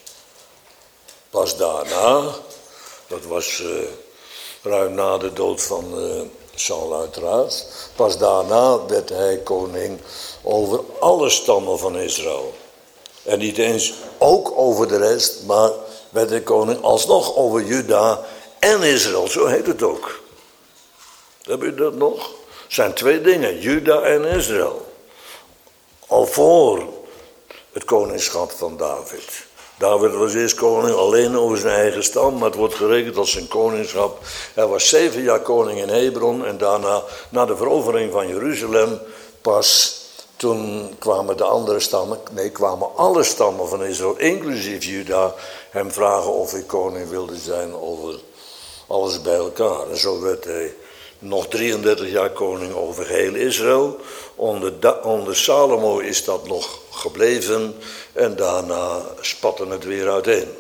Pas daarna, dat was uh, ruim na de dood van uh, Saul uiteraard, pas daarna werd hij koning over alle stammen van Israël. En niet eens ook over de rest, maar werd hij koning alsnog over Juda en Israël. Zo heet het ook. Heb je dat nog? Het zijn twee dingen, Juda en Israël. Al voor het koningschap van David. David was eerst koning alleen over zijn eigen stam, maar het wordt gerekend als zijn koningschap. Hij was zeven jaar koning in Hebron en daarna, na de verovering van Jeruzalem, pas toen kwamen de andere stammen, nee, kwamen alle stammen van Israël, inclusief Juda, hem vragen of hij koning wilde zijn over alles bij elkaar. En zo werd hij nog drieëndertig jaar koning over heel Israël. Onder, da- onder Salomo is dat nog gebleven en daarna spatte het weer uiteen.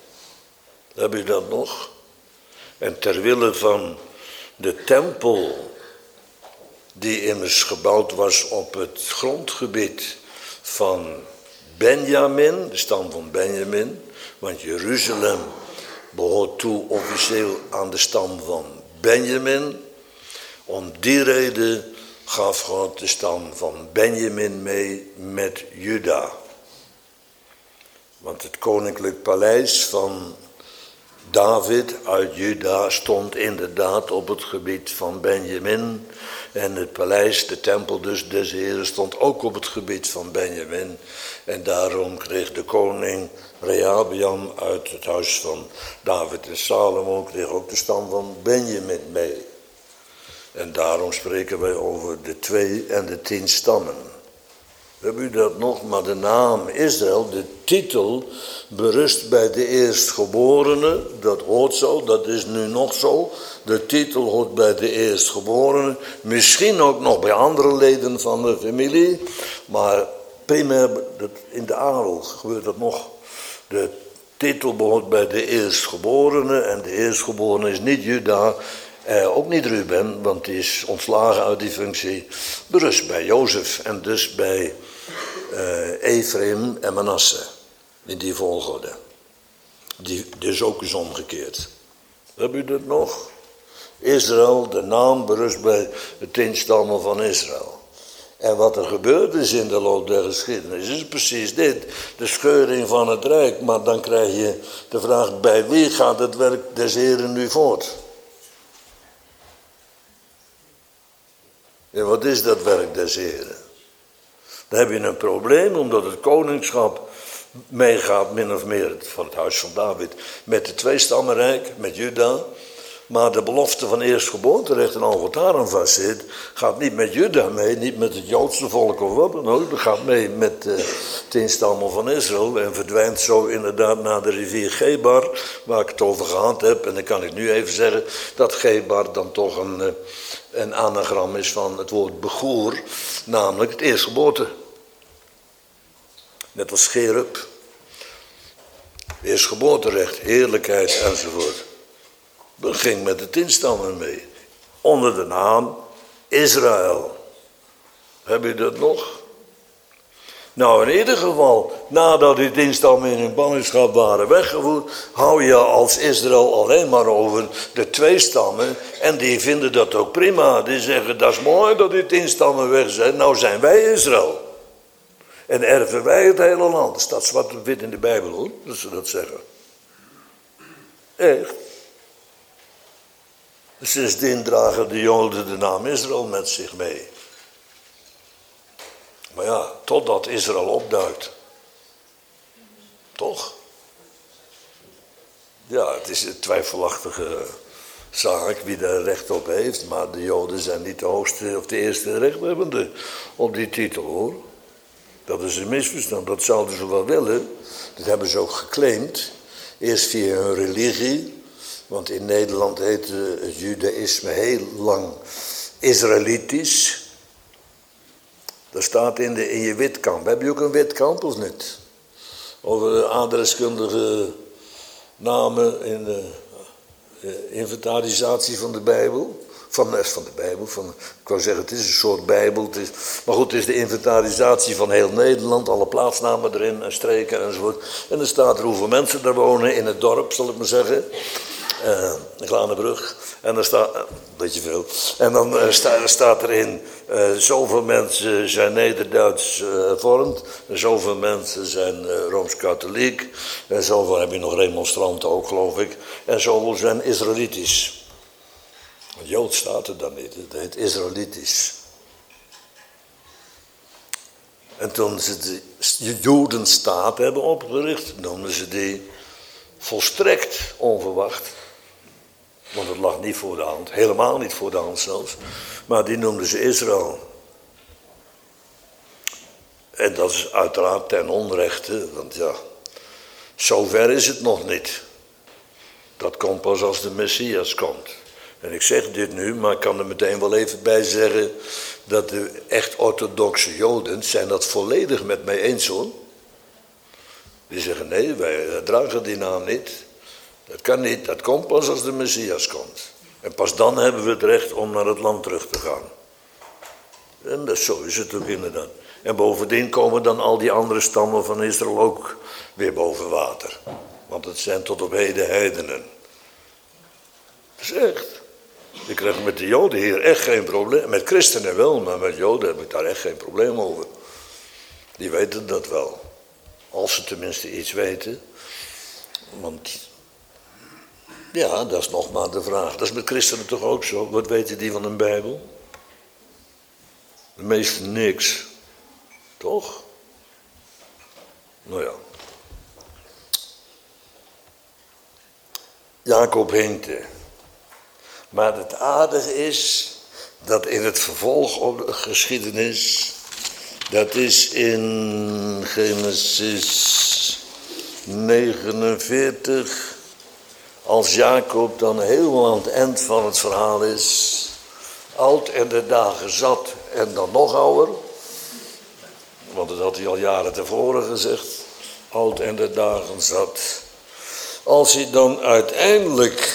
Heb je dat nog? En ter wille van de tempel, die immers gebouwd was op het grondgebied van Benjamin, de stam van Benjamin, want Jeruzalem behoort toe officieel aan de stam van Benjamin. Om die reden gaf God de stam van Benjamin mee met Juda. Want het koninklijk paleis van David uit Juda stond inderdaad op het gebied van Benjamin. En het paleis, de tempel dus des Heren, stond ook op het gebied van Benjamin. En daarom kreeg de koning Rehabeam uit het huis van David en Salomo, kreeg ook de stam van Benjamin mee. En daarom spreken wij over de twee en de tien stammen. Heb u dat nog? Maar de naam Israël, de titel, berust bij de eerstgeborene. Dat hoort zo, dat is nu nog zo. De titel hoort bij de eerstgeborene. Misschien ook nog bij andere leden van de familie. Maar primair in de adel gebeurt dat nog. De titel behoort bij de eerstgeborene. En de eerstgeborene is niet Juda. Eh, ook niet Ruben, want die is ontslagen uit die functie. Berust bij Jozef en dus bij uh, Ephraim en Manasse. In die volgorde. Die, dus ook is omgekeerd. Heb u dat nog? Israël, de naam berust bij de tien stammen van Israël. En wat er gebeurd is in de loop der geschiedenis is precies dit. De scheuring van het Rijk. Maar dan krijg je de vraag, bij wie gaat het werk des Heren nu voort? En wat is dat werk des Heren? Dan heb je een probleem, omdat het koningschap meegaat, min of meer van het huis van David, met de tweestammenrijk, met Juda. Maar de belofte van eerstgeboorterecht en al wat daaraan vast zit, gaat niet met Juda mee, niet met het Joodse volk of wat dan ook. Dat gaat mee met de tien stammen van Israël en verdwijnt zo inderdaad naar de rivier Gebar, waar ik het over gehad heb. En dan kan ik nu even zeggen dat Gebar dan toch een, een anagram is van het woord begoer, namelijk het eerstgeboorte. Net als Gerub. Eerstgeboorterecht, heerlijkheid enzovoort. Dat ging met de tien stammen mee. Onder de naam Israël. Heb je dat nog? Nou, in ieder geval, nadat die tien stammen in hun ballingschap waren weggevoerd, hou je als Israël alleen maar over de twee stammen. En die vinden dat ook prima. Die zeggen, dat is mooi dat die tien stammen weg zijn. Nou zijn wij Israël. En erven wij het hele land. Er staat zwart op wit in de Bijbel, hoor, dat ze dat zeggen. Echt. Sindsdien dragen de Joden de naam Israël met zich mee. Maar ja, totdat Israël opduikt. Toch? Ja, het is een twijfelachtige zaak wie daar recht op heeft. Maar de Joden zijn niet de hoogste of de eerste rechthebbende op die titel, hoor. Dat is een misverstand. Dat zouden ze wel willen. Dat hebben ze ook geclaimd. Eerst via hun religie. Want in Nederland heette het judaïsme heel lang Israëlitisch. Dat staat in, de, in je witkamp. Heb je ook een witkamp of niet? Over de adreskundige namen in de inventarisatie van de Bijbel. Van, van de Bijbel. Van, ik wou zeggen, het is een soort Bijbel. Het is, maar goed, het is de inventarisatie van heel Nederland. Alle plaatsnamen erin en streken enzovoort. En er staat er hoeveel mensen er wonen in het dorp, zal ik maar zeggen. Uh, een Glanenbrug. En er staat, uh, weet je veel. En dan uh, sta, staat erin, uh, zoveel mensen zijn Nederduits uh, hervormd. En zoveel mensen zijn uh, Rooms-Katholiek. En zoveel heb je nog remonstranten ook, geloof ik. En zoveel zijn Israëlitisch. Want Jood staat er dan niet, het heet Israëlitisch. En toen ze de Jodenstaat hebben opgericht, noemden ze die volstrekt onverwacht. Want het lag niet voor de hand, helemaal niet voor de hand zelfs. Maar die noemden ze Israël. En dat is uiteraard ten onrechte, want ja, zover is het nog niet. Dat komt pas als de Messias komt. En ik zeg dit nu, maar ik kan er meteen wel even bij zeggen dat de echt orthodoxe Joden zijn dat volledig met mij eens, hoor. Die zeggen nee, wij dragen die naam niet. Dat kan niet, dat komt pas als de Messias komt. En pas dan hebben we het recht om naar het land terug te gaan. En dat, zo is het ook inderdaad. En bovendien komen dan al die andere stammen van Israël ook weer boven water. Want het zijn tot op heden heidenen. Dat is echt. Ik krijg met de Joden hier echt geen probleem. Met christenen wel, maar met Joden heb ik daar echt geen probleem over. Die weten dat wel. Als ze tenminste iets weten. Want ja, dat is nog maar de vraag. Dat is met christenen toch ook zo. Wat weten die van een Bijbel? De meesten niks. Toch? Nou ja. Jacob hinkte. Maar het aardige is dat in het vervolg op de geschiedenis, dat is in Genesis negenenveertig, als Jacob dan helemaal aan het eind van het verhaal is, oud en de dagen zat en dan nog ouder, want dat had hij al jaren tevoren gezegd, oud en de dagen zat. Als hij dan uiteindelijk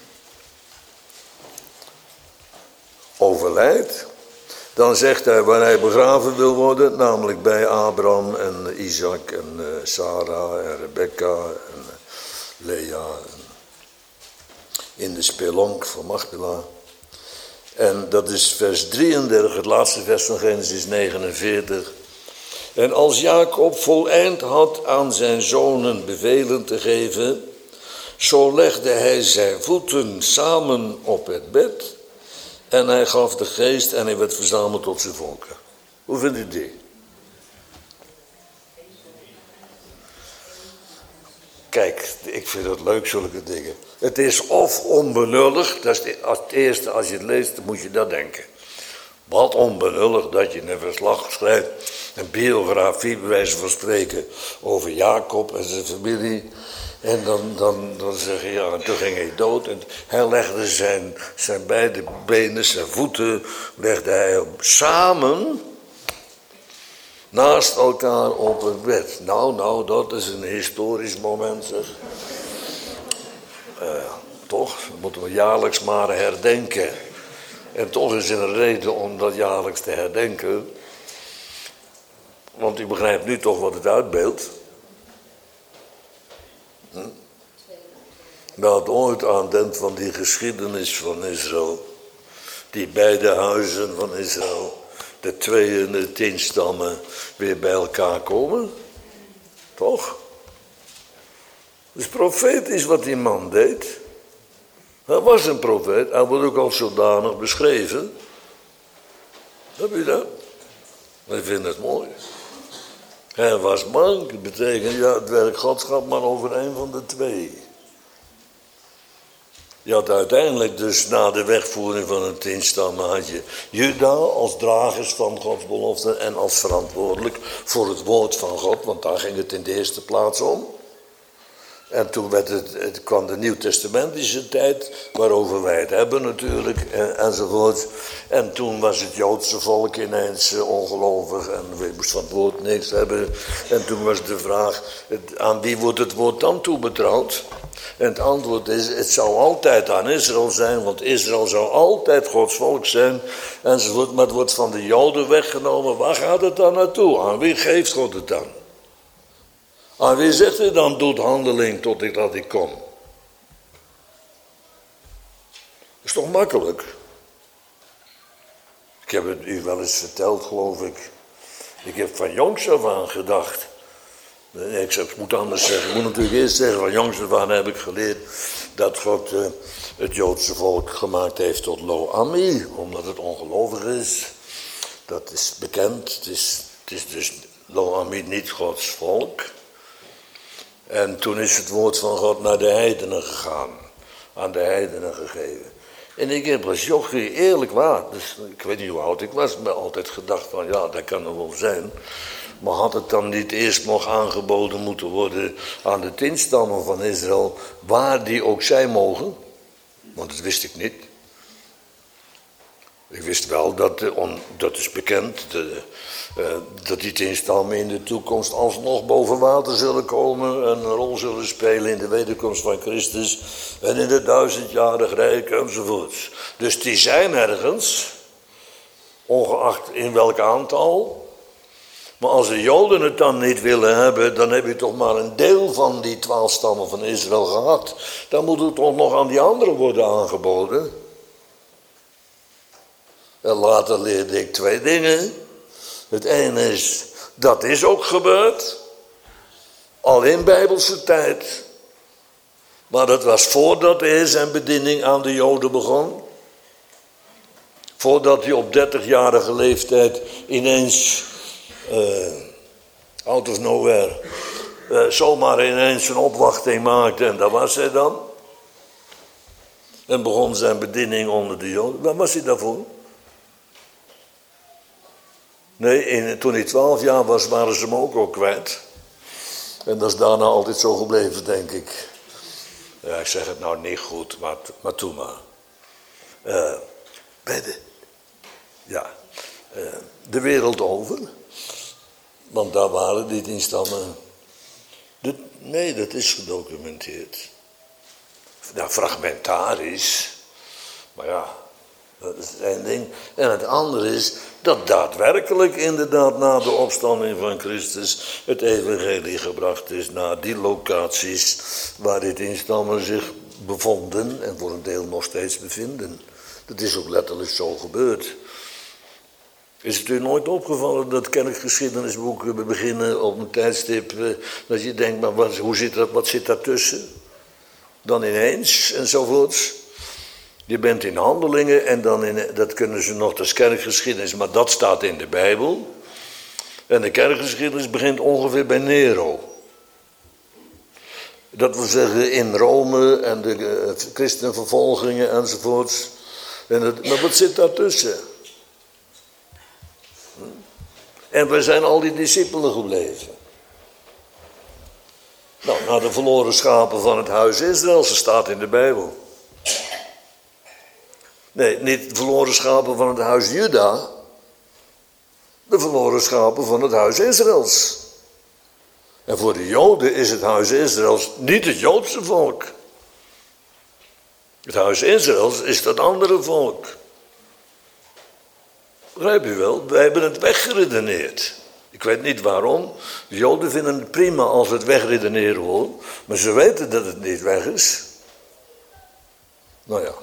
overlijdt, dan zegt hij waar hij begraven wil worden, namelijk bij Abraham en Isaac en uh, Sarah en Rebecca en uh, Lea en in de spelonk van Machpela. En dat is vers drieëndertig, het laatste vers van Genesis negenenveertig. En als Jacob voleind had aan zijn zonen bevelen te geven, zo legde hij zijn voeten samen op het bed en hij gaf de geest en hij werd verzameld tot zijn volken. Hoe vindt u die? Kijk, ik vind het leuk, zulke dingen. Het is of onbenullig, dat is het eerste als je het leest, dan moet je dat denken. Wat onbenullig dat je een verslag schrijft, een biografie bij wijze van spreken over Jacob en zijn familie. En dan, dan, dan zeg je, ja, en toen ging hij dood. En hij legde zijn, zijn beide benen, zijn voeten, legde hij op, samen naast elkaar op het bed. Nou, nou, dat is een historisch moment, zeg. Uh, toch, dat moeten we jaarlijks maar herdenken. En toch is er een reden om dat jaarlijks te herdenken. Want u begrijpt nu toch wat het uitbeeldt. Hm? Nou, het ooit aandenkt van die geschiedenis van Israël. Die beide huizen van Israël, de twee en de tien stammen, weer bij elkaar komen. Toch? Het is profetisch wat die man deed. Hij was een profeet, hij wordt ook als zodanig beschreven. Heb je dat? Ik vind het mooi. Hij was bang, dat betekent, ja, het werk Gods gaat maar over een van de twee. Je had uiteindelijk dus na de wegvoering van het tien stammen had je Juda als dragers van Gods belofte en als verantwoordelijk voor het woord van God, want daar ging het in de eerste plaats om. En toen werd het, het kwam de Nieuwtestamentische tijd, waarover wij het hebben natuurlijk, en, enzovoort. En toen was het Joodse volk ineens uh, ongelovig en we moesten van het woord niks hebben. En toen was de vraag, het, aan wie wordt het woord dan toebetrouwd? En het antwoord is, het zou altijd aan Israël zijn, want Israël zou altijd Gods volk zijn, enzovoort. Maar het wordt van de Joden weggenomen, waar gaat het dan naartoe? Aan wie geeft God het dan? Aan wie zegt hij dan, doet handeling tot ik dat ik kom? Dat is toch makkelijk? Ik heb het u wel eens verteld, geloof ik. Ik heb van jongs af aan gedacht. Nee, ik, zeg, ik moet anders zeggen. Ik moet natuurlijk eerst zeggen, van jongs af aan heb ik geleerd dat God uh, het Joodse volk gemaakt heeft tot Lo Ami, omdat het ongelovig is. Dat is bekend. Het is, het is dus Lo Ami niet Gods volk. En toen is het woord van God naar de heidenen gegaan. Aan de heidenen gegeven. En ik heb als jochie, eerlijk waar, dus ik weet niet hoe oud ik was, maar altijd gedacht van ja, dat kan er wel zijn. Maar had het dan niet eerst nog aangeboden moeten worden aan de tien stammen van Israël, waar die ook zijn mogen? Want dat wist ik niet. Ik wist wel dat, de on, dat is bekend, de, uh, dat die tien stammen in de toekomst alsnog boven water zullen komen en een rol zullen spelen in de wederkomst van Christus en in het duizendjarig rijk enzovoorts. Dus die zijn ergens, ongeacht in welk aantal. Maar als de Joden het dan niet willen hebben, dan heb je toch maar een deel van die twaalf stammen van Israël gehad. Dan moet het toch nog aan die anderen worden aangeboden. En later leerde ik twee dingen. Het ene is, dat is ook gebeurd. Al in Bijbelse tijd. Maar dat was voordat hij zijn bediening aan de Joden begon. Voordat hij op dertigjarige leeftijd ineens, uh, out of nowhere, uh, zomaar ineens een opwachting maakte. En daar was hij dan. En begon zijn bediening onder de Joden. Waar was hij daarvoor? Nee, in, toen hij twaalf jaar was, waren ze hem ook al kwijt. En dat is daarna altijd zo gebleven, denk ik. Ja, ik zeg het nou niet goed, maar, maar toe maar. Uh, bij de, ja, uh, de wereld over. Want daar waren die tien stammen. De, nee, dat is gedocumenteerd. Nou, fragmentarisch. Maar ja, dat is het één ding. En het andere is dat daadwerkelijk inderdaad na de opstanding van Christus het evangelie gebracht is naar die locaties waar die tien stammen zich bevonden en voor een deel nog steeds bevinden. Dat is ook letterlijk zo gebeurd. Is het u nooit opgevallen dat kerkgeschiedenisboeken beginnen op een tijdstip dat je denkt, maar wat, hoe zit dat, wat zit daartussen? Dan ineens enzovoorts. Je bent in Handelingen en dan in, dat kunnen ze nog, dat is kerkgeschiedenis, maar dat staat in de Bijbel. En de kerkgeschiedenis begint ongeveer bij Nero. Dat wil zeggen in Rome en de uh, christenvervolgingen enzovoorts. En het, maar wat zit daartussen? Hm? En we zijn al die discipelen gebleven. Nou, naar de verloren schapen van het huis Israël, ze staat in de Bijbel. Nee, niet de verloren schapen van het huis Juda. De verloren schapen van het huis Israëls. En voor de Joden is het huis Israëls niet het Joodse volk. Het huis Israëls is dat andere volk. Begrijp je wel? Wij hebben het weggeredeneerd. Ik weet niet waarom. De Joden vinden het prima als we het wegredeneren hoor. Maar ze weten dat het niet weg is. Nou ja.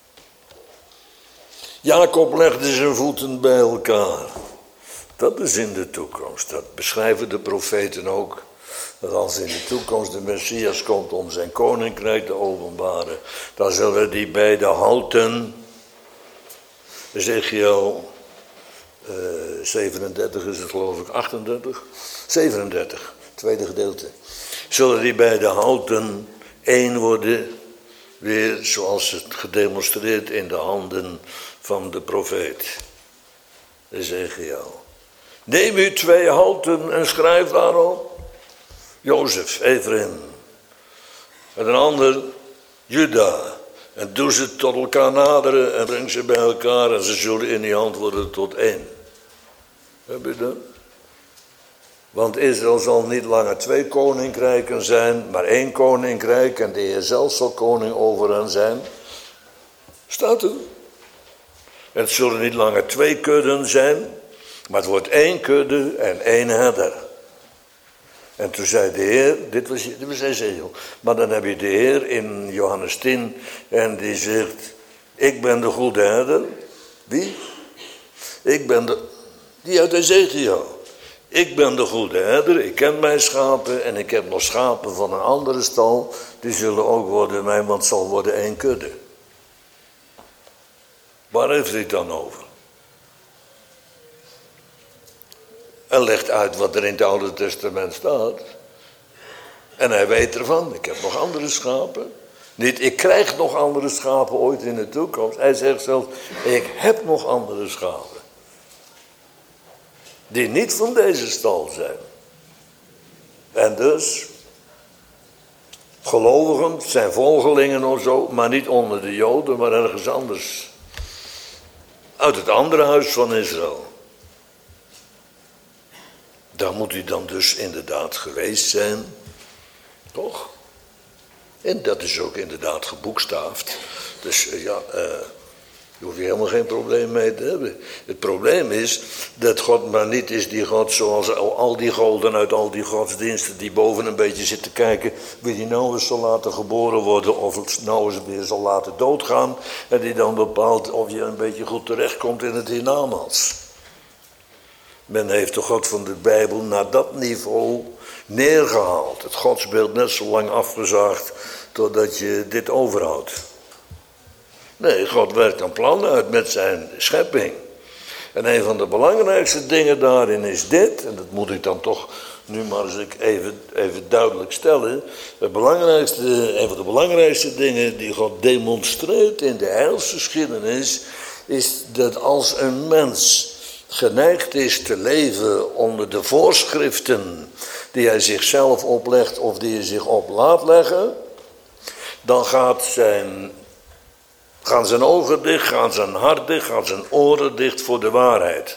Jacob legde zijn voeten bij elkaar. Dat is in de toekomst. Dat beschrijven de profeten ook. Dat als in de toekomst de Messias komt om zijn koninkrijk te openbaren, dan zullen die beide houten, Ezekiel Uh, zevenendertig is het geloof ik, achtendertig. zevenendertig, tweede gedeelte. Zullen die beide houten één worden, weer zoals het gedemonstreerd in de handen van de profeet Ezekiel. Neem u twee houten en schrijf daarop Jozef, Ephraim. En een ander Juda. En doe ze tot elkaar naderen en breng ze bij elkaar en ze zullen in die hand worden tot één. Heb je dat? Want Israël zal niet langer twee koninkrijken zijn, maar één koninkrijk en de Heer zelf zal koning over hen zijn. Staat er. Het zullen niet langer twee kudden zijn, maar het wordt één kudde en één herder. En toen zei de Heer, dit was, dit was Ezekiel, maar dan heb je de Heer in Johannes tien en die zegt, ik ben de goede herder. Wie? Ik ben de, die uit Ezekiel. Ik ben de goede herder, ik ken mijn schapen en ik heb nog schapen van een andere stal. Die zullen ook worden mijn, want het zal worden één kudde. Waar heeft hij het dan over? En legt uit wat er in het Oude Testament staat. En hij weet ervan, ik heb nog andere schapen. Niet, ik krijg nog andere schapen ooit in de toekomst. Hij zegt zelfs, ik heb nog andere schapen. Die niet van deze stal zijn. En dus, gelovigen zijn volgelingen of zo, maar niet onder de Joden, maar ergens anders. Uit het andere huis van Israël. Daar moet u dan dus inderdaad geweest zijn. Toch? En dat is ook inderdaad geboekstaafd. Dus ja, uh, daar hoef je helemaal geen probleem mee te hebben. Het probleem is dat God maar niet is die God zoals al, al die goden uit al die godsdiensten die boven een beetje zitten kijken wie die nou eens zal laten geboren worden of nou eens weer zal laten doodgaan. En die dan bepaalt of je een beetje goed terechtkomt in het hiernamaals. Men heeft de God van de Bijbel naar dat niveau neergehaald. Het godsbeeld net zo lang afgezaagd totdat je dit overhoudt. Nee, God werkt een plan uit met zijn schepping. En een van de belangrijkste dingen daarin is dit, en dat moet ik dan toch nu maar eens even, even duidelijk stellen. Het belangrijkste, een van de belangrijkste dingen die God demonstreert in de heilsgeschiedenis is dat als een mens geneigd is te leven onder de voorschriften die hij zichzelf oplegt of die hij zich op laat leggen, dan gaat zijn, gaan zijn ogen dicht, gaan zijn hart dicht, gaan zijn oren dicht voor de waarheid.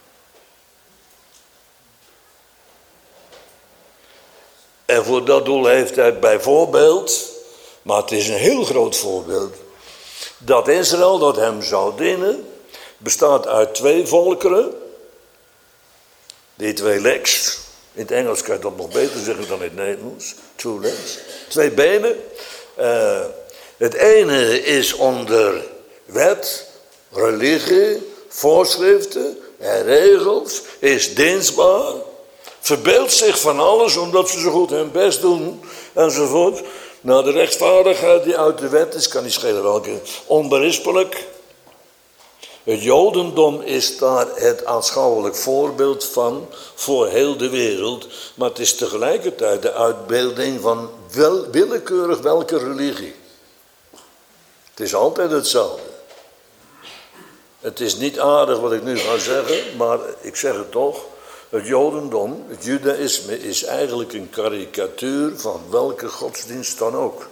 En voor dat doel heeft hij bijvoorbeeld, maar het is een heel groot voorbeeld, dat Israël dat hem zou dienen, bestaat uit twee volkeren. Die twee legs. In het Engels kan je dat nog beter zeggen dan in het Nederlands. Two legs. Twee benen. Uh, het ene is onder wet, religie, voorschriften en regels. Is dienstbaar. Verbeeldt zich van alles omdat ze zo goed hun best doen. Enzovoort. Nou, de rechtvaardigheid die uit de wet is, kan niet schelen welke. Onberispelijk. Het Jodendom is daar het aanschouwelijk voorbeeld van voor heel de wereld. Maar het is tegelijkertijd de uitbeelding van wel, willekeurig welke religie. Het is altijd hetzelfde. Het is niet aardig wat ik nu ga zeggen, maar ik zeg het toch. Het Jodendom, het Judaïsme, is eigenlijk een karikatuur van welke godsdienst dan ook.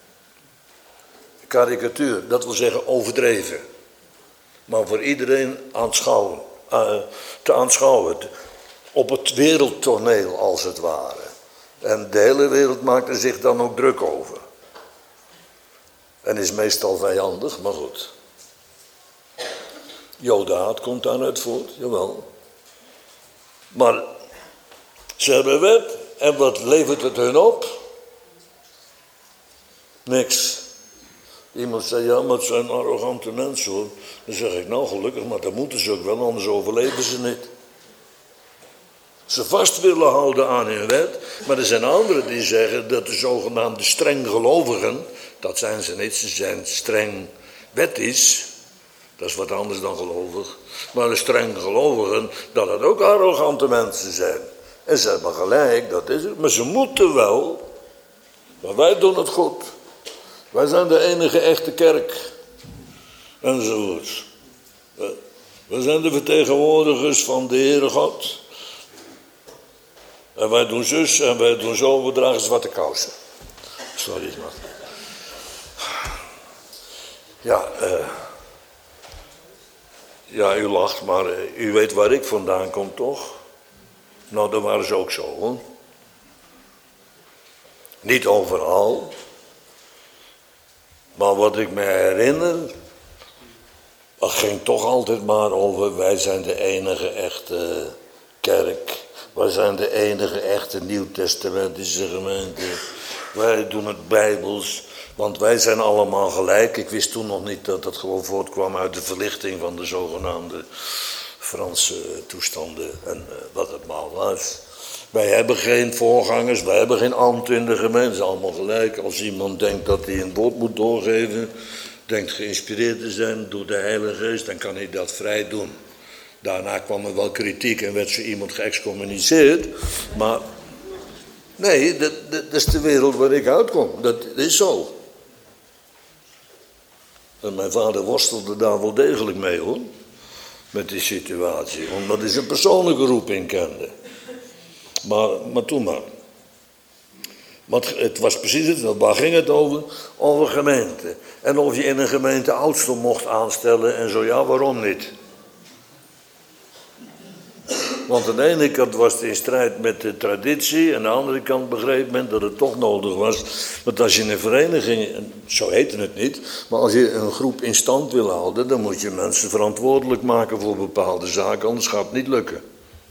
Karikatuur, dat wil zeggen overdreven. Maar voor iedereen aanschouwen, uh, te aanschouwen. Op het wereldtoneel als het ware. En de hele wereld maakt er zich dan ook druk over. En is meestal vijandig, maar goed. Jodenhaat komt daaruit voort, jawel. Maar ze hebben wet en wat levert het hun op? Niks. Iemand zei, ja, maar het zijn arrogante mensen hoor. Dan zeg ik, nou gelukkig, maar dat moeten ze ook wel, anders overleven ze niet. Ze vast willen houden aan hun wet, maar er zijn anderen die zeggen dat de zogenaamde streng gelovigen, dat zijn ze niet, ze zijn streng wettisch, Dat is wat anders dan gelovig. Maar de strenge gelovigen, dat het ook arrogante mensen zijn. En ze hebben gelijk, dat is het. Maar ze moeten wel. Maar wij doen het goed. Wij zijn de enige echte kerk. Enzovoorts. We zijn de vertegenwoordigers van de Heere God. En wij doen zus en wij doen zo, we dragen zwarte kousen. Sorry, man. Ja, uh, ja, u lacht, maar uh, u weet waar ik vandaan kom, toch? Nou, dat waren ze ook zo, hoor. Niet overal. Maar wat ik me herinner, dat ging toch altijd maar over, wij zijn de enige echte kerk. Wij zijn de enige echte nieuwtestamentische gemeente. Wij doen het bijbels, want wij zijn allemaal gelijk. Ik wist toen nog niet dat dat gewoon voortkwam uit de verlichting van de zogenaamde Franse toestanden en uh, wat het maar was. Wij hebben geen voorgangers, wij hebben geen ambt in de gemeente. Het is allemaal gelijk. Als iemand denkt dat hij een woord moet doorgeven, denkt geïnspireerd te zijn door de Heilige Geest, dan kan hij dat vrij doen. Daarna kwam er wel kritiek en werd zo iemand geëxcommuniceerd. Maar nee, dat, dat, dat is de wereld waar ik uitkom. Dat is zo. En mijn vader worstelde daar wel degelijk mee, hoor. Met die situatie. Omdat hij zijn persoonlijke roeping kende. Maar, maar toen maar. Want het was precies het, waar ging het over? Over gemeente. En of je in een gemeente oudste mocht aanstellen en zo, ja, waarom niet? Want aan de ene kant was het in strijd met de traditie, en aan de andere kant begreep men dat het toch nodig was. Want als je een vereniging, zo heette het niet, maar als je een groep in stand wil houden, dan moet je mensen verantwoordelijk maken voor bepaalde zaken, anders gaat het niet lukken.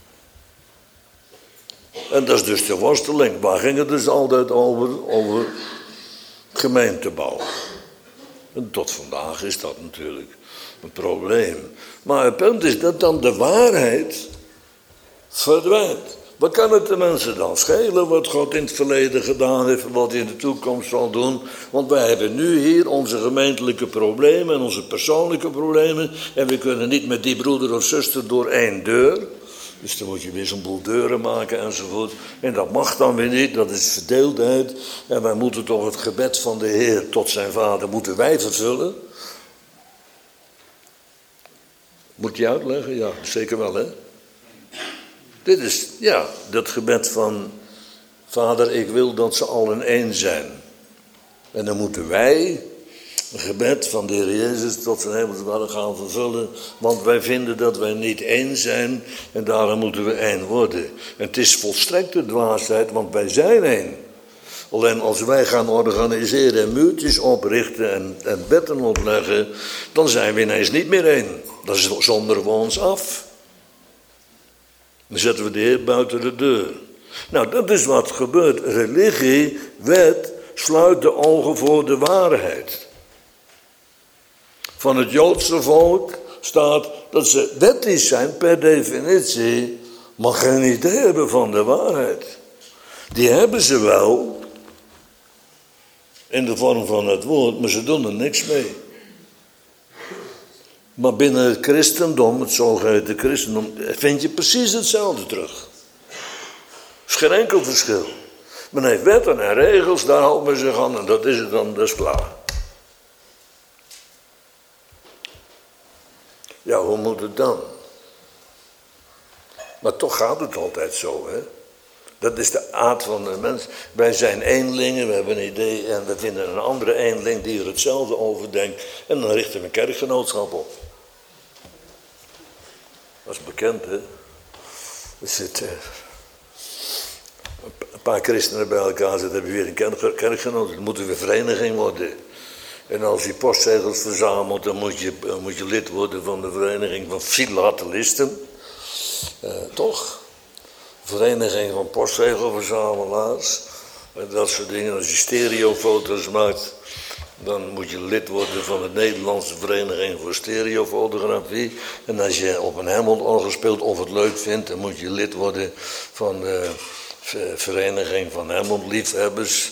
En dat is dus de worsteling. Waar ging het dus altijd over? Over gemeentebouw. En tot vandaag is dat natuurlijk een probleem. Maar het punt is dat dan de waarheid verdwijnt. Wat kan het de mensen dan schelen wat God in het verleden gedaan heeft en wat hij in de toekomst zal doen? Want wij hebben nu hier onze gemeentelijke problemen en onze persoonlijke problemen. En we kunnen niet met die broeder of zuster door één deur. Dus dan moet je weer zo'n boel deuren maken enzovoort. En dat mag dan weer niet, dat is verdeeldheid. En wij moeten toch het gebed van de Heer tot zijn vader, moeten wij vervullen. Moet je uitleggen? Ja, zeker wel, hè? Dit is, ja, dat gebed van, Vader, ik wil dat ze allen één zijn. En dan moeten wij een gebed van de Heer Jezus tot zijn hemelse vader gaan vervullen. Want wij vinden dat wij niet één zijn en daarom moeten we één worden. En het is volstrekte dwaasheid, want wij zijn één. Alleen als wij gaan organiseren en muurtjes oprichten en, en wetten opleggen, dan zijn we ineens niet meer één. Dan zonderen we ons af. Dan zetten we de Heer buiten de deur. Nou, dat is wat gebeurt. Religie, wet, sluit de ogen voor de waarheid. Van het Joodse volk staat dat ze wettisch zijn per definitie, maar geen idee hebben van de waarheid. Die hebben ze wel, in de vorm van het woord, maar ze doen er niks mee. Maar binnen het christendom, het zogeheten christendom, vind je precies hetzelfde terug. Er is geen enkel verschil. Men heeft wetten en regels, daar houdt men zich aan en dat is het dan, dat is klaar. Ja, hoe moet het dan? Maar toch gaat het altijd zo, hè. Dat is de aard van de mens. Wij zijn eenlingen, we hebben een idee en we vinden een andere eenling die er hetzelfde over denkt. En dan richten we een kerkgenootschap op. Dat is bekend, hè. Er zitten een paar christenen bij elkaar zitten, hebben we weer een kerkgenootschap. Dan moeten we vereniging worden. En als je postzegels verzamelt, dan moet je, dan moet je lid worden van de vereniging van filatelisten. Uh, toch? Vereniging van postzegelverzamelaars. En dat soort dingen. Als je stereofoto's maakt, dan moet je lid worden van de Nederlandse Vereniging voor Stereofotografie. En als je op een Hammond-orgel speelt of het leuk vindt, dan moet je lid worden van de Vereniging van Hammond-liefhebbers.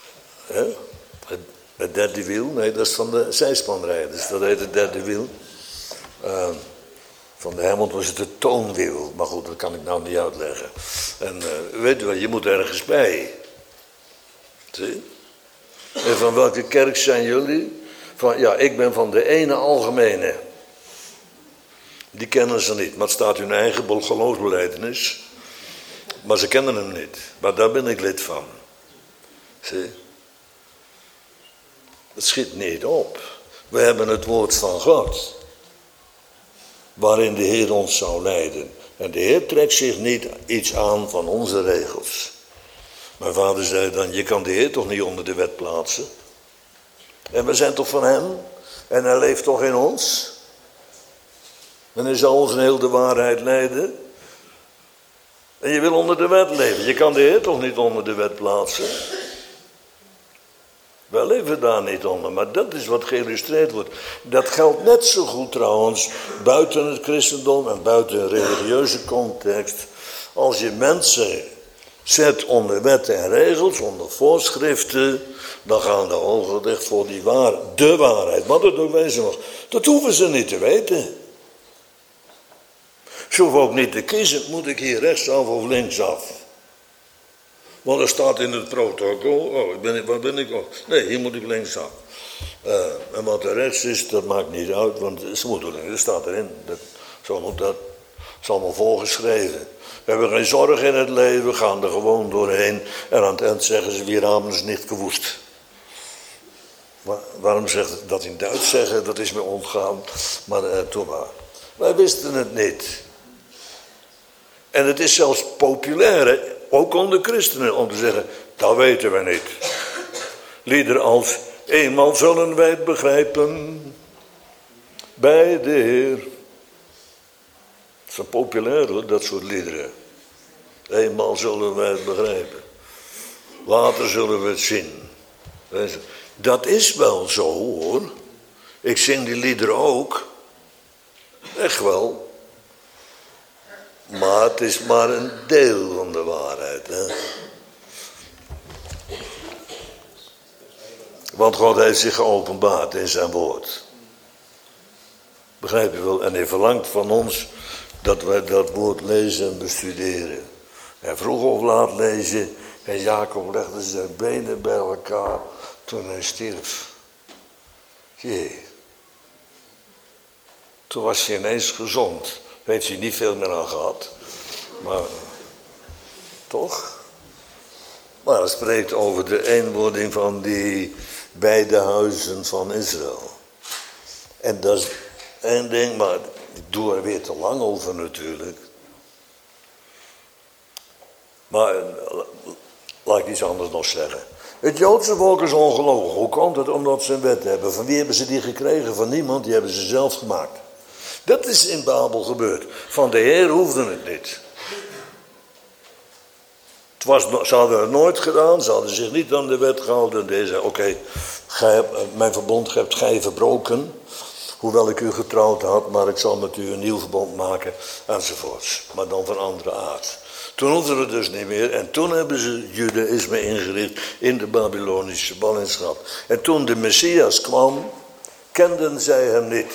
Hè? Het derde wiel, nee, dat is van de zijspanrijders, dat heet het derde wiel. Uh, van de Helmond was het de toonwiel. Maar goed, dat kan ik nou niet uitleggen. En uh, weet u wel, je moet ergens bij. Zie? En van welke kerk zijn jullie? Van, ja, ik ben van de ene algemene. Die kennen ze niet, maar het staat hun eigen geloofsbelijdenis. Maar ze kennen hem niet. Maar daar ben ik lid van. Zie? Het schiet niet op. We hebben het woord van God. Waarin de Heer ons zou leiden. En de Heer trekt zich niet iets aan van onze regels. Mijn vader zei dan, je kan de Heer toch niet onder de wet plaatsen? En we zijn toch van hem? En hij leeft toch in ons? En hij zal ons in heel de waarheid leiden? En je wil onder de wet leven. Je kan de Heer toch niet onder de wet plaatsen? Wij leven daar niet onder, maar dat is wat geïllustreerd wordt. Dat geldt net zo goed trouwens buiten het christendom en buiten een religieuze context. Als je mensen zet onder wetten en regels, onder voorschriften, dan gaan de ogen dicht voor die waar, de waarheid. Wat het ook wezen mag. Dat hoeven ze niet te weten. Ze hoeven ook niet te kiezen, moet ik hier rechtsaf of linksaf? Want er staat in het protocol, oh, ben ik, waar ben ik? Oh, nee, hier moet ik linksaf. Uh, en wat er rechts is, dat maakt niet uit, want ze moeten, er staat erin. Dat, zo moet dat, is allemaal volgeschreven. We hebben geen zorg in het leven, we gaan er gewoon doorheen. En aan het eind zeggen ze, wir haben es nicht gewusst. Maar waarom zegt dat in Duits zeggen, dat is me ontgaan. Maar uh, toen maar. Wij wisten het niet. En het is zelfs populair, hè? Ook onder christenen, om te zeggen, dat weten we niet. Liederen als, eenmaal zullen wij het begrijpen, bij de Heer. Het is populair hoor, dat soort liederen. Eenmaal zullen wij het begrijpen. Later zullen we het zien. Dat is wel zo hoor. Ik zing die liederen ook. Echt wel. Maar het is maar een deel van de waarheid. Hè? Want God heeft zich geopenbaard in zijn woord. Begrijp je wel? En hij verlangt van ons dat wij dat woord lezen en bestuderen. En vroeg of laat lezen. En Jacob legde zijn benen bij elkaar toen hij stierf. Jee. Toen was hij ineens gezond. Heeft hij niet veel meer aan gehad. Maar, toch? Maar het spreekt over de eenwording van die beide huizen van Israël. En dat is één ding, maar ik doe er weer te lang over natuurlijk. Maar, laat ik iets anders nog zeggen. Het Joodse volk is ongelooflijk. Hoe komt het? Omdat ze een wet hebben. Van wie hebben ze die gekregen? Van niemand, die hebben ze zelf gemaakt. Dat is in Babel gebeurd. Van de Heer hoefde het niet. Het was, ze hadden het nooit gedaan. Ze hadden zich niet aan de wet gehouden. Deze zei, oké, okay, mijn verbond hebt gij verbroken. Hoewel ik u getrouwd had, maar ik zal met u een nieuw verbond maken. Enzovoorts. Maar dan van andere aard. Toen hoefde het dus niet meer. En toen hebben ze judaïsme ingericht in de Babylonische ballingschap. En toen de Messias kwam, kenden zij hem niet.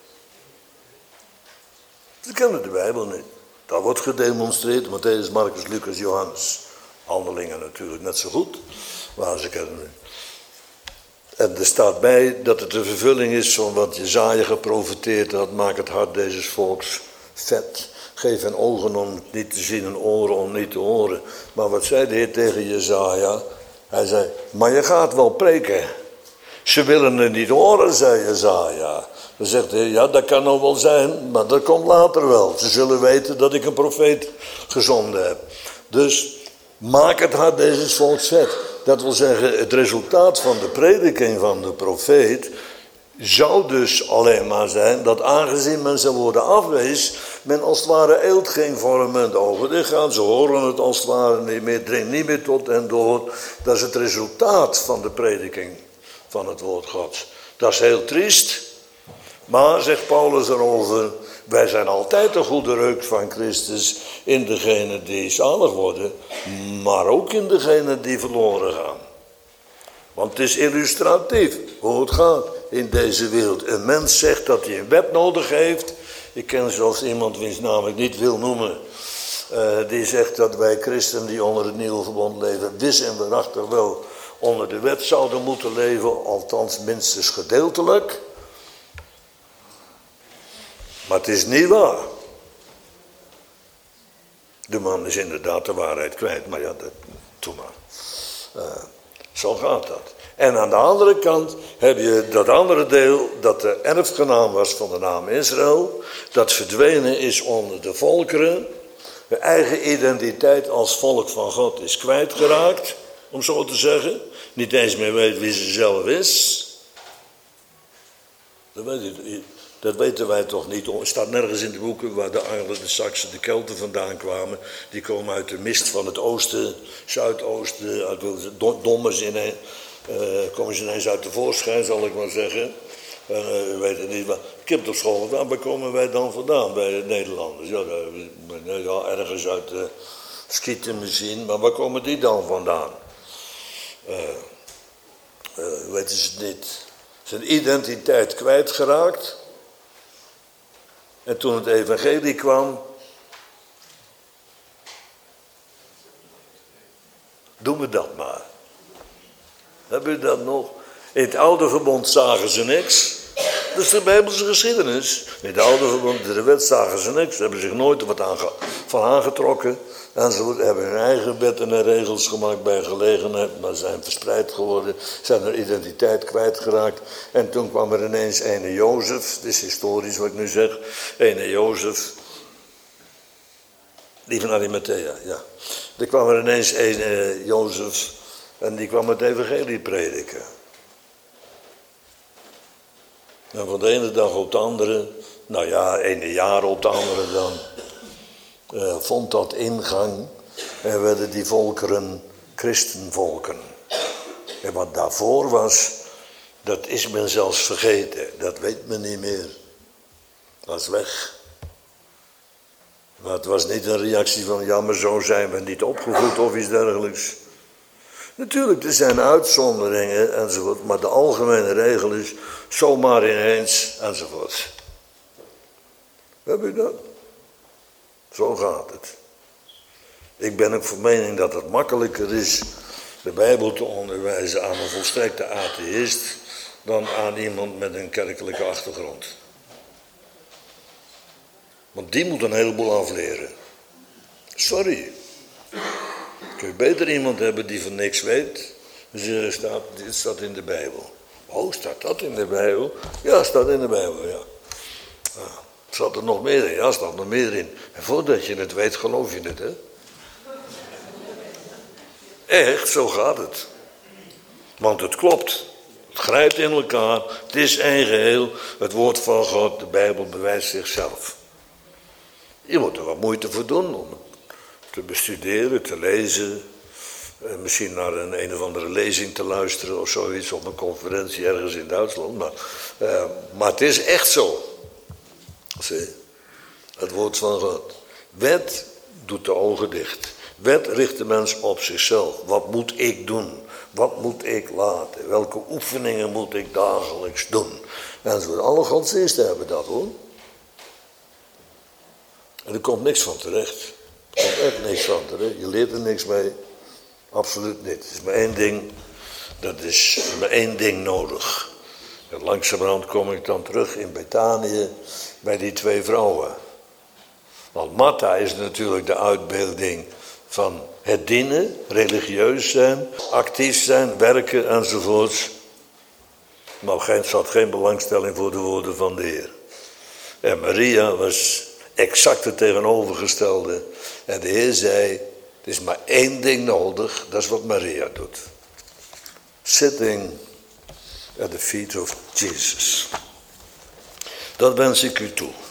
Ze kennen de Bijbel niet. Dat wordt gedemonstreerd. Matthäus, Marcus, Lucas, Johannes. Handelingen natuurlijk net zo goed. Maar ze kennen het niet. En er staat bij dat het de vervulling is van wat Jesaja geprofeteerd had. Maak het hart deze volks vet. Geef hen ogen om niet te zien en oren om niet te horen. Maar wat zei de Heer tegen Jesaja? Hij zei, maar je gaat wel preken. Ze willen het niet horen, zei Jesaja. Dan zegt hij, ja, dat kan nog wel zijn, maar dat komt later wel. Ze zullen weten dat ik een profeet gezonden heb. Dus maak het hart deze volks vet. Dat wil zeggen, het resultaat van de prediking van de profeet zou dus alleen maar zijn dat aangezien men zijn woorden afwees, men als het ware eelt ging vormen over dit gaan. Ze horen het als het ware niet meer, dringt niet meer tot hen door. Dat is het resultaat van de prediking van het woord Gods. Dat is heel triest. Maar, zegt Paulus erover, wij zijn altijd de goede reuk van Christus in degenen die zalig worden, maar ook in degenen die verloren gaan. Want het is illustratief hoe het gaat. in deze wereld. Een mens zegt dat hij een wet nodig heeft. Ik ken zelfs iemand wiens naam ik niet wil noemen. Uh, die zegt dat wij christenen die onder het nieuwe verbond leven, wis en waarachtig wel onder de wet zouden moeten leven, althans minstens gedeeltelijk. Maar het is niet waar. De man is inderdaad de waarheid kwijt, maar ja, dat, doe maar. Uh, zo gaat dat. En aan de andere kant heb je dat andere deel, dat de erfgenaam was van de naam Israël, dat verdwenen is onder de volkeren, de eigen identiteit als volk van God is kwijtgeraakt, om zo te zeggen. Niet eens meer weet wie ze zelf is. Dat, weet je, dat weten wij toch niet. Het staat nergens in de boeken waar de Angelen, de Saksen, de Kelten vandaan kwamen. Die komen uit de mist van het oosten, zuidoosten, uit de dommers in een, uh, komen ze ineens uit de voorschijn, zal ik maar zeggen. Uh, we weten niet waar. Ik heb op school gedaan, waar komen wij dan vandaan bij de Nederlanders? Ja, ja ergens uit uh, Schieten misschien, maar waar komen die dan vandaan? Uh, uh, weten ze het niet. Zijn identiteit kwijtgeraakt. En toen het evangelie kwam, doen we dat maar. Hebben we dat nog? In het oude verbond zagen ze niks. Dat is de Bijbelse geschiedenis. In het oude verbond, de wet, zagen ze niks. Ze hebben zich nooit wat aange, van aangetrokken. En ze hebben hun eigen wetten en regels gemaakt bij gelegenheid. Maar zijn verspreid geworden. Zijn hun identiteit kwijtgeraakt. En toen kwam er ineens ene Jozef. Het is historisch wat ik nu zeg. Ene Jozef. Die van Arimathea, ja. Er kwam er ineens ene Jozef. En die kwam het evangelie prediken. En van de ene dag op de andere, nou ja, ene jaar op de andere dan, uh, vond dat ingang en werden die volkeren christenvolken. En wat daarvoor was, dat is men zelfs vergeten. Dat weet men niet meer. Dat is weg. Maar het was niet een reactie van, ja, maar zo zijn we niet opgevoed of iets dergelijks. Natuurlijk, er zijn uitzonderingen enzovoort, maar de algemene regel is zomaar ineens enzovoort. Heb je dat? Zo gaat het. Ik ben ook van mening dat het makkelijker is de Bijbel te onderwijzen aan een volstrekte atheïst dan aan iemand met een kerkelijke achtergrond. Want die moet een heleboel afleren. Sorry. Kun je beter iemand hebben die van niks weet. Dus staat, dit staat in de Bijbel. Oh, staat dat in de Bijbel? Ja, staat in de Bijbel, ja. Ah, staat er nog meer in? Ja, staat er nog meer in. En voordat je het weet, geloof je het, hè? Echt, zo gaat het. Want het klopt. Het grijpt in elkaar. Het is één geheel. Het woord van God, de Bijbel, bewijst zichzelf. Je moet er wat moeite voor doen om te bestuderen, te lezen. Misschien naar een een of andere lezing te luisteren of zoiets op een conferentie ergens in Duitsland. Maar, uh, maar het is echt zo. Zie, het woord van God. Wet doet de ogen dicht. Wet richt de mens op zichzelf. Wat moet ik doen? Wat moet ik laten? Welke oefeningen moet ik dagelijks doen? En zo, alle godsdiensten hebben dat, hoor. En er komt niks van terecht. Er komt echt niks van terecht. Je leert er niks mee. Absoluut niet. Er is maar één ding. Dat is maar één ding nodig. En langzamerhand kom ik dan terug in Betanië bij die twee vrouwen. Want Martha is natuurlijk de uitbeelding van het dienen, religieus zijn, actief zijn, werken enzovoorts. Maar ze had geen belangstelling voor de woorden van de Heer. En Maria was exact het tegenovergestelde. En de Heer zei, er is maar één ding nodig, dat is wat Maria doet. Sitting at the feet of Jesus. Dat wens ik u toe.